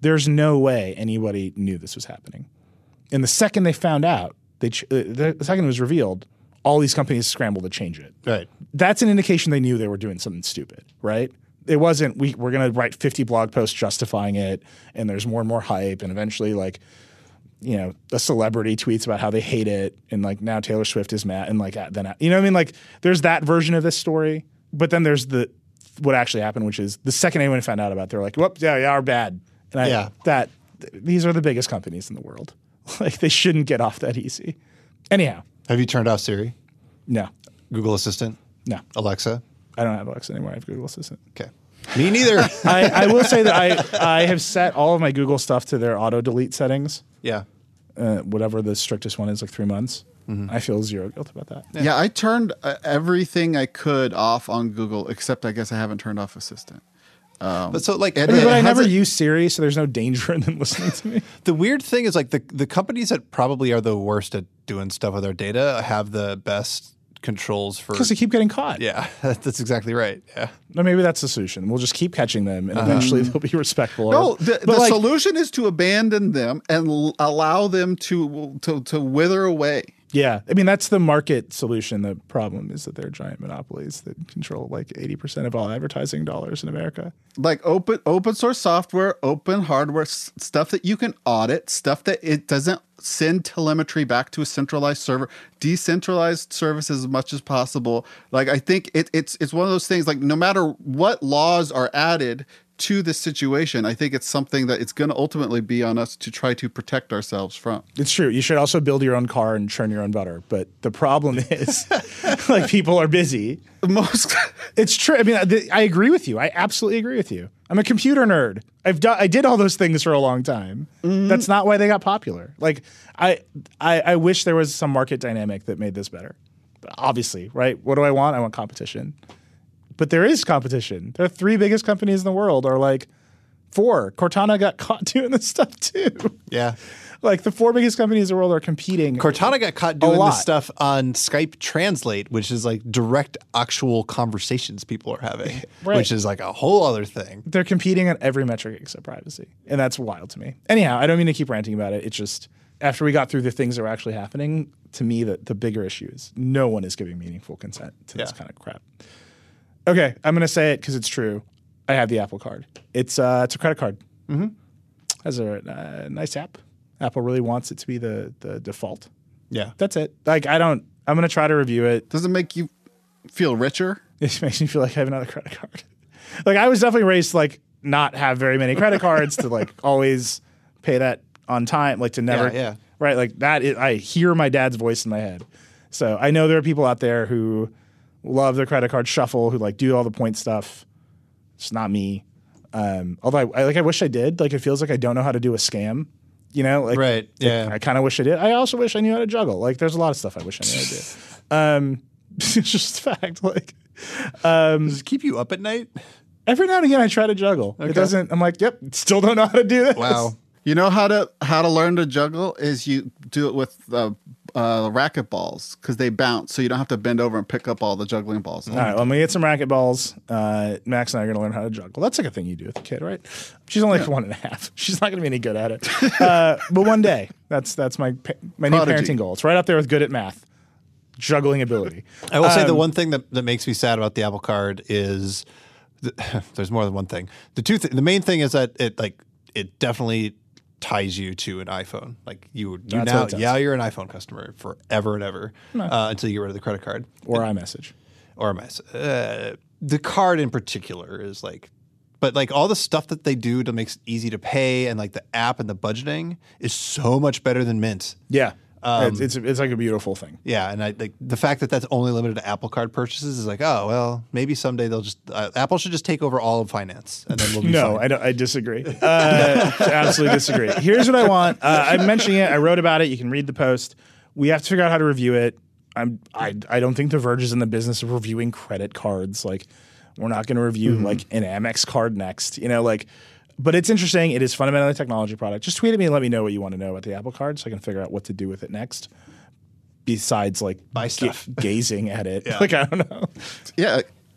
There's no way anybody knew this was happening. And the second they found out, they ch- uh, the second it was revealed, all these companies scrambled to change it. Right. That's an indication they knew they were doing something stupid, right? It wasn't, we, we're going to write fifty blog posts justifying it, and there's more and more hype, and eventually, like, you know, a celebrity tweets about how they hate it, and, like, now Taylor Swift is mad, and, like, then, you know what I mean? Like, there's that version of this story, but then there's the what actually happened, which is the second anyone found out about it, they're like, whoop, yeah, yeah, we're bad. And I, Yeah. that, th- these are the biggest companies in the world. Like, they shouldn't get off that easy. Anyhow. Have you turned off Siri? No. Google Assistant? No. Alexa? I don't have Alexa anymore. I have Google Assistant. Okay. Me neither. I, I will say that I I have set all of my Google stuff to their auto delete settings. Yeah. Uh, whatever the strictest one is, like three months. Mm-hmm. I feel zero guilt about that. Yeah, yeah I turned uh, everything I could off on Google, except I guess I haven't turned off Assistant. Um, but so like, I mean, but I never use Siri, so there's no danger in them listening to me. The weird thing is like the the companies that probably are the worst at doing stuff with our data have the best controls for because they keep getting caught. Yeah, that's exactly right. Yeah. No, maybe that's the solution. We'll just keep catching them, and eventually they'll be respectful. No, or, the, the like, solution is to abandon them and l- allow them to, to to wither away. Yeah, I mean that's the market solution. The problem is that they're giant monopolies that control like eighty percent of all advertising dollars in America. Like open open source software, open hardware, s- stuff that you can audit, stuff that it doesn't send telemetry back to a centralized server, decentralized services as much as possible. Like I think it, it's it's one of those things. Like no matter what laws are added to this situation, I think it's something that it's going to ultimately be on us to try to protect ourselves from. It's true. You should also build your own car and churn your own butter. But the problem is, like, people are busy. Most. It's true. I mean, I, I agree with you. I absolutely agree with you. I'm a computer nerd. I've done. I did all those things for a long time. Mm-hmm. That's not why they got popular. Like, I, I, I wish there was some market dynamic that made this better. But obviously, right? What do I want? I want competition. But there is competition. The three biggest companies in the world are like four. Cortana got caught doing this stuff too. Yeah. Like the four biggest companies in the world are competing. Cortana got caught doing this stuff on Skype Translate, which is like direct actual conversations people are having, right. which is like a whole other thing. They're competing on every metric except privacy. And that's wild to me. Anyhow, I don't mean to keep ranting about it. It's just after we got through the things that were actually happening, to me, the, the bigger issue is no one is giving meaningful consent to this yeah. kind of crap. Okay, I'm going to say it because it's true. I have the Apple Card. It's uh, it's a credit card. Mm-hmm. Has a uh, nice app. Apple really wants it to be the the default. Yeah, that's it. Like I don't. I'm going to try to review it. Does it make you feel richer? It makes me feel like I have another credit card. Like I was definitely raised to like not have very many credit cards to like always pay that on time. Like to never. Yeah. yeah. Right. Like that. Is, I hear my dad's voice in my head. So I know there are people out there who love their credit card shuffle, who like do all the point stuff. It's not me. Um, although I, I like, I wish I did. Like, it feels like I don't know how to do a scam. You know, like, right? Yeah. I, I kind of wish I did. I also wish I knew how to juggle. Like, there's a lot of stuff I wish I knew how to do. Um, it's just a fact. Like, um, does it keep you up at night? Every now and again, I try to juggle. Okay. It doesn't. I'm like, yep, still don't know how to do this. Wow. You know how to how to learn to juggle is you do it with uh, uh, racket balls because they bounce, so you don't have to bend over and pick up all the juggling balls. All right, well, I'm gonna get some racket balls. Uh, Max and I are gonna learn how to juggle. That's like a thing you do with a kid, right? She's only like yeah. one and a half. She's not gonna be any good at it. Uh, but one day, that's that's my my new parenting goal. It's right up there with good at math, juggling ability. I will um, say the one thing that, that makes me sad about the Apple Card is the, there's more than one thing. The two th- the main thing is that it like it definitely ties you to an iPhone. Like you, you That's now, yeah, you're an iPhone customer forever and ever no. uh, until you get rid of the credit card or and, iMessage, or iMessage. Uh, the card in particular is like, but like all the stuff that they do to make it easy to pay and like the app and the budgeting is so much better than Mint. Yeah. Um, it's, it's it's like a beautiful thing. Yeah, and I like the fact that that's only limited to Apple Card purchases is like, oh well, maybe someday they'll just uh, Apple should just take over all of finance, and then we'll be no, fine. I don't. I disagree. Uh, absolutely disagree. Here's what I want. Uh, I'm mentioning it. I wrote about it. You can read the post. We have to figure out how to review it. I'm. I. I don't think The Verge is in the business of reviewing credit cards. Like, we're not going to review mm-hmm. like an Amex card next. You know, like. But it's interesting. It is fundamentally a technology product. Just tweet at me and let me know what you want to know about the Apple Card so I can figure out what to do with it next. Besides, like, buy stuff, g- gazing at it. Yeah. Like, I don't know. Yeah.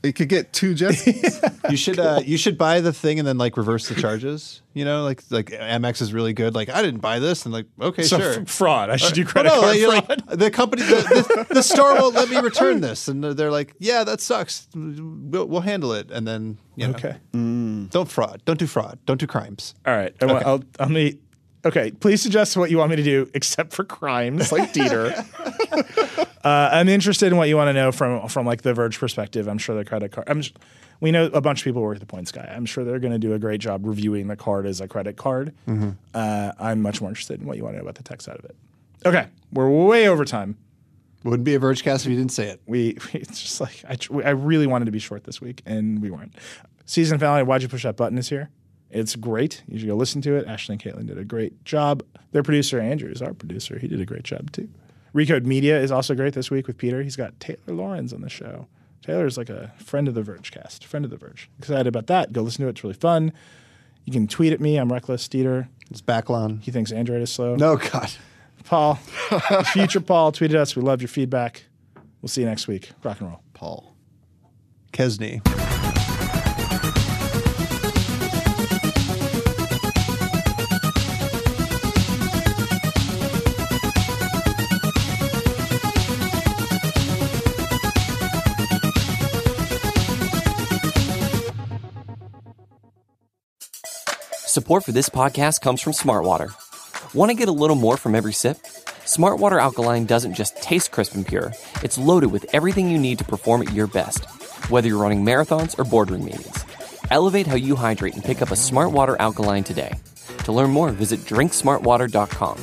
It could get two jet skis. You should uh, you should buy the thing and then like reverse the charges. You know, like like Amex is really good. Like I didn't buy this, and like okay, So sure. f- fraud. I should do Uh, credit well, no, card you're fraud. like, the company, the, the, the store won't let me return this, and they're like, yeah, that sucks. We'll, we'll handle it, and then you know, Okay. don't fraud, don't do fraud, don't do crimes. All right. I want, I'll, I'll meet. Okay. Please suggest what you want me to do, except for crimes, like Dieter. uh, I'm interested in what you want to know from from like the Verge perspective. I'm sure the credit card. I'm. Just, we know a bunch of people work at the Points Guy. I'm sure they're going to do a great job reviewing the card as a credit card. Mm-hmm. Uh, I'm much more interested in what you want to know about the tech side of it. Okay. We're way over time. Wouldn't be a Vergecast if you didn't say it. We it's just like I, tr- I really wanted to be short this week, and we weren't. Season finale, Why'd You Push That Button is here. It's great. You should go listen to it. Ashley and Caitlin did a great job. Their producer, Andrew, is our producer. He did a great job, too. Recode Media is also great this week with Peter. He's got Taylor Lawrence on the show. Taylor's like a friend of the Vergecast, friend of the Verge. Excited about that. Go listen to it. It's really fun. You can tweet at me. I'm Reckless Dieter. It's Backlon. He thinks Android is slow. No, God. Paul, future Paul, tweeted us. We love your feedback. We'll see you next week. Rock and roll. Paul. Kesney. Support for this podcast comes from Smartwater. Want to get a little more from every sip? Smartwater Alkaline doesn't just taste crisp and pure. It's loaded with everything you need to perform at your best, whether you're running marathons or boardroom meetings. Elevate how you hydrate and pick up a Smartwater Alkaline today. To learn more, visit drink smart water dot com.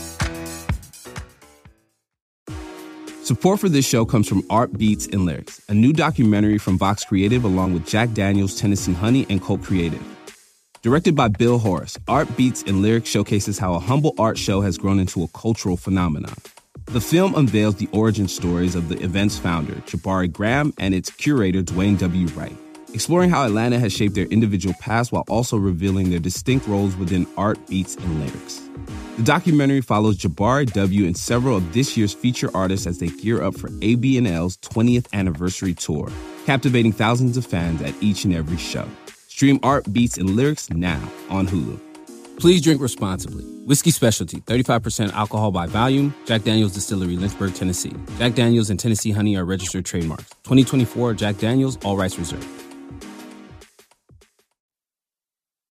Support for this show comes from Art Beats and Lyrics, a new documentary from Vox Creative along with Jack Daniels, Tennessee Honey, and Colt Creative. Directed by Bill Horace, Art Beats and Lyrics showcases how a humble art show has grown into a cultural phenomenon. The film unveils the origin stories of the event's founder, Jabari Graham, and its curator, Dwayne W. Wright, exploring how Atlanta has shaped their individual paths while also revealing their distinct roles within art, beats, and lyrics. The documentary follows Jabari W. and several of this year's feature artists as they gear up for A B N L's twentieth anniversary tour, captivating thousands of fans at each and every show. Stream Art, Beats, and Lyrics now on Hulu. Please drink responsibly. Whiskey Specialty, thirty-five percent alcohol by volume. Jack Daniels Distillery, Lynchburg, Tennessee. Jack Daniels and Tennessee Honey are registered trademarks. twenty twenty-four Jack Daniels, all rights reserved.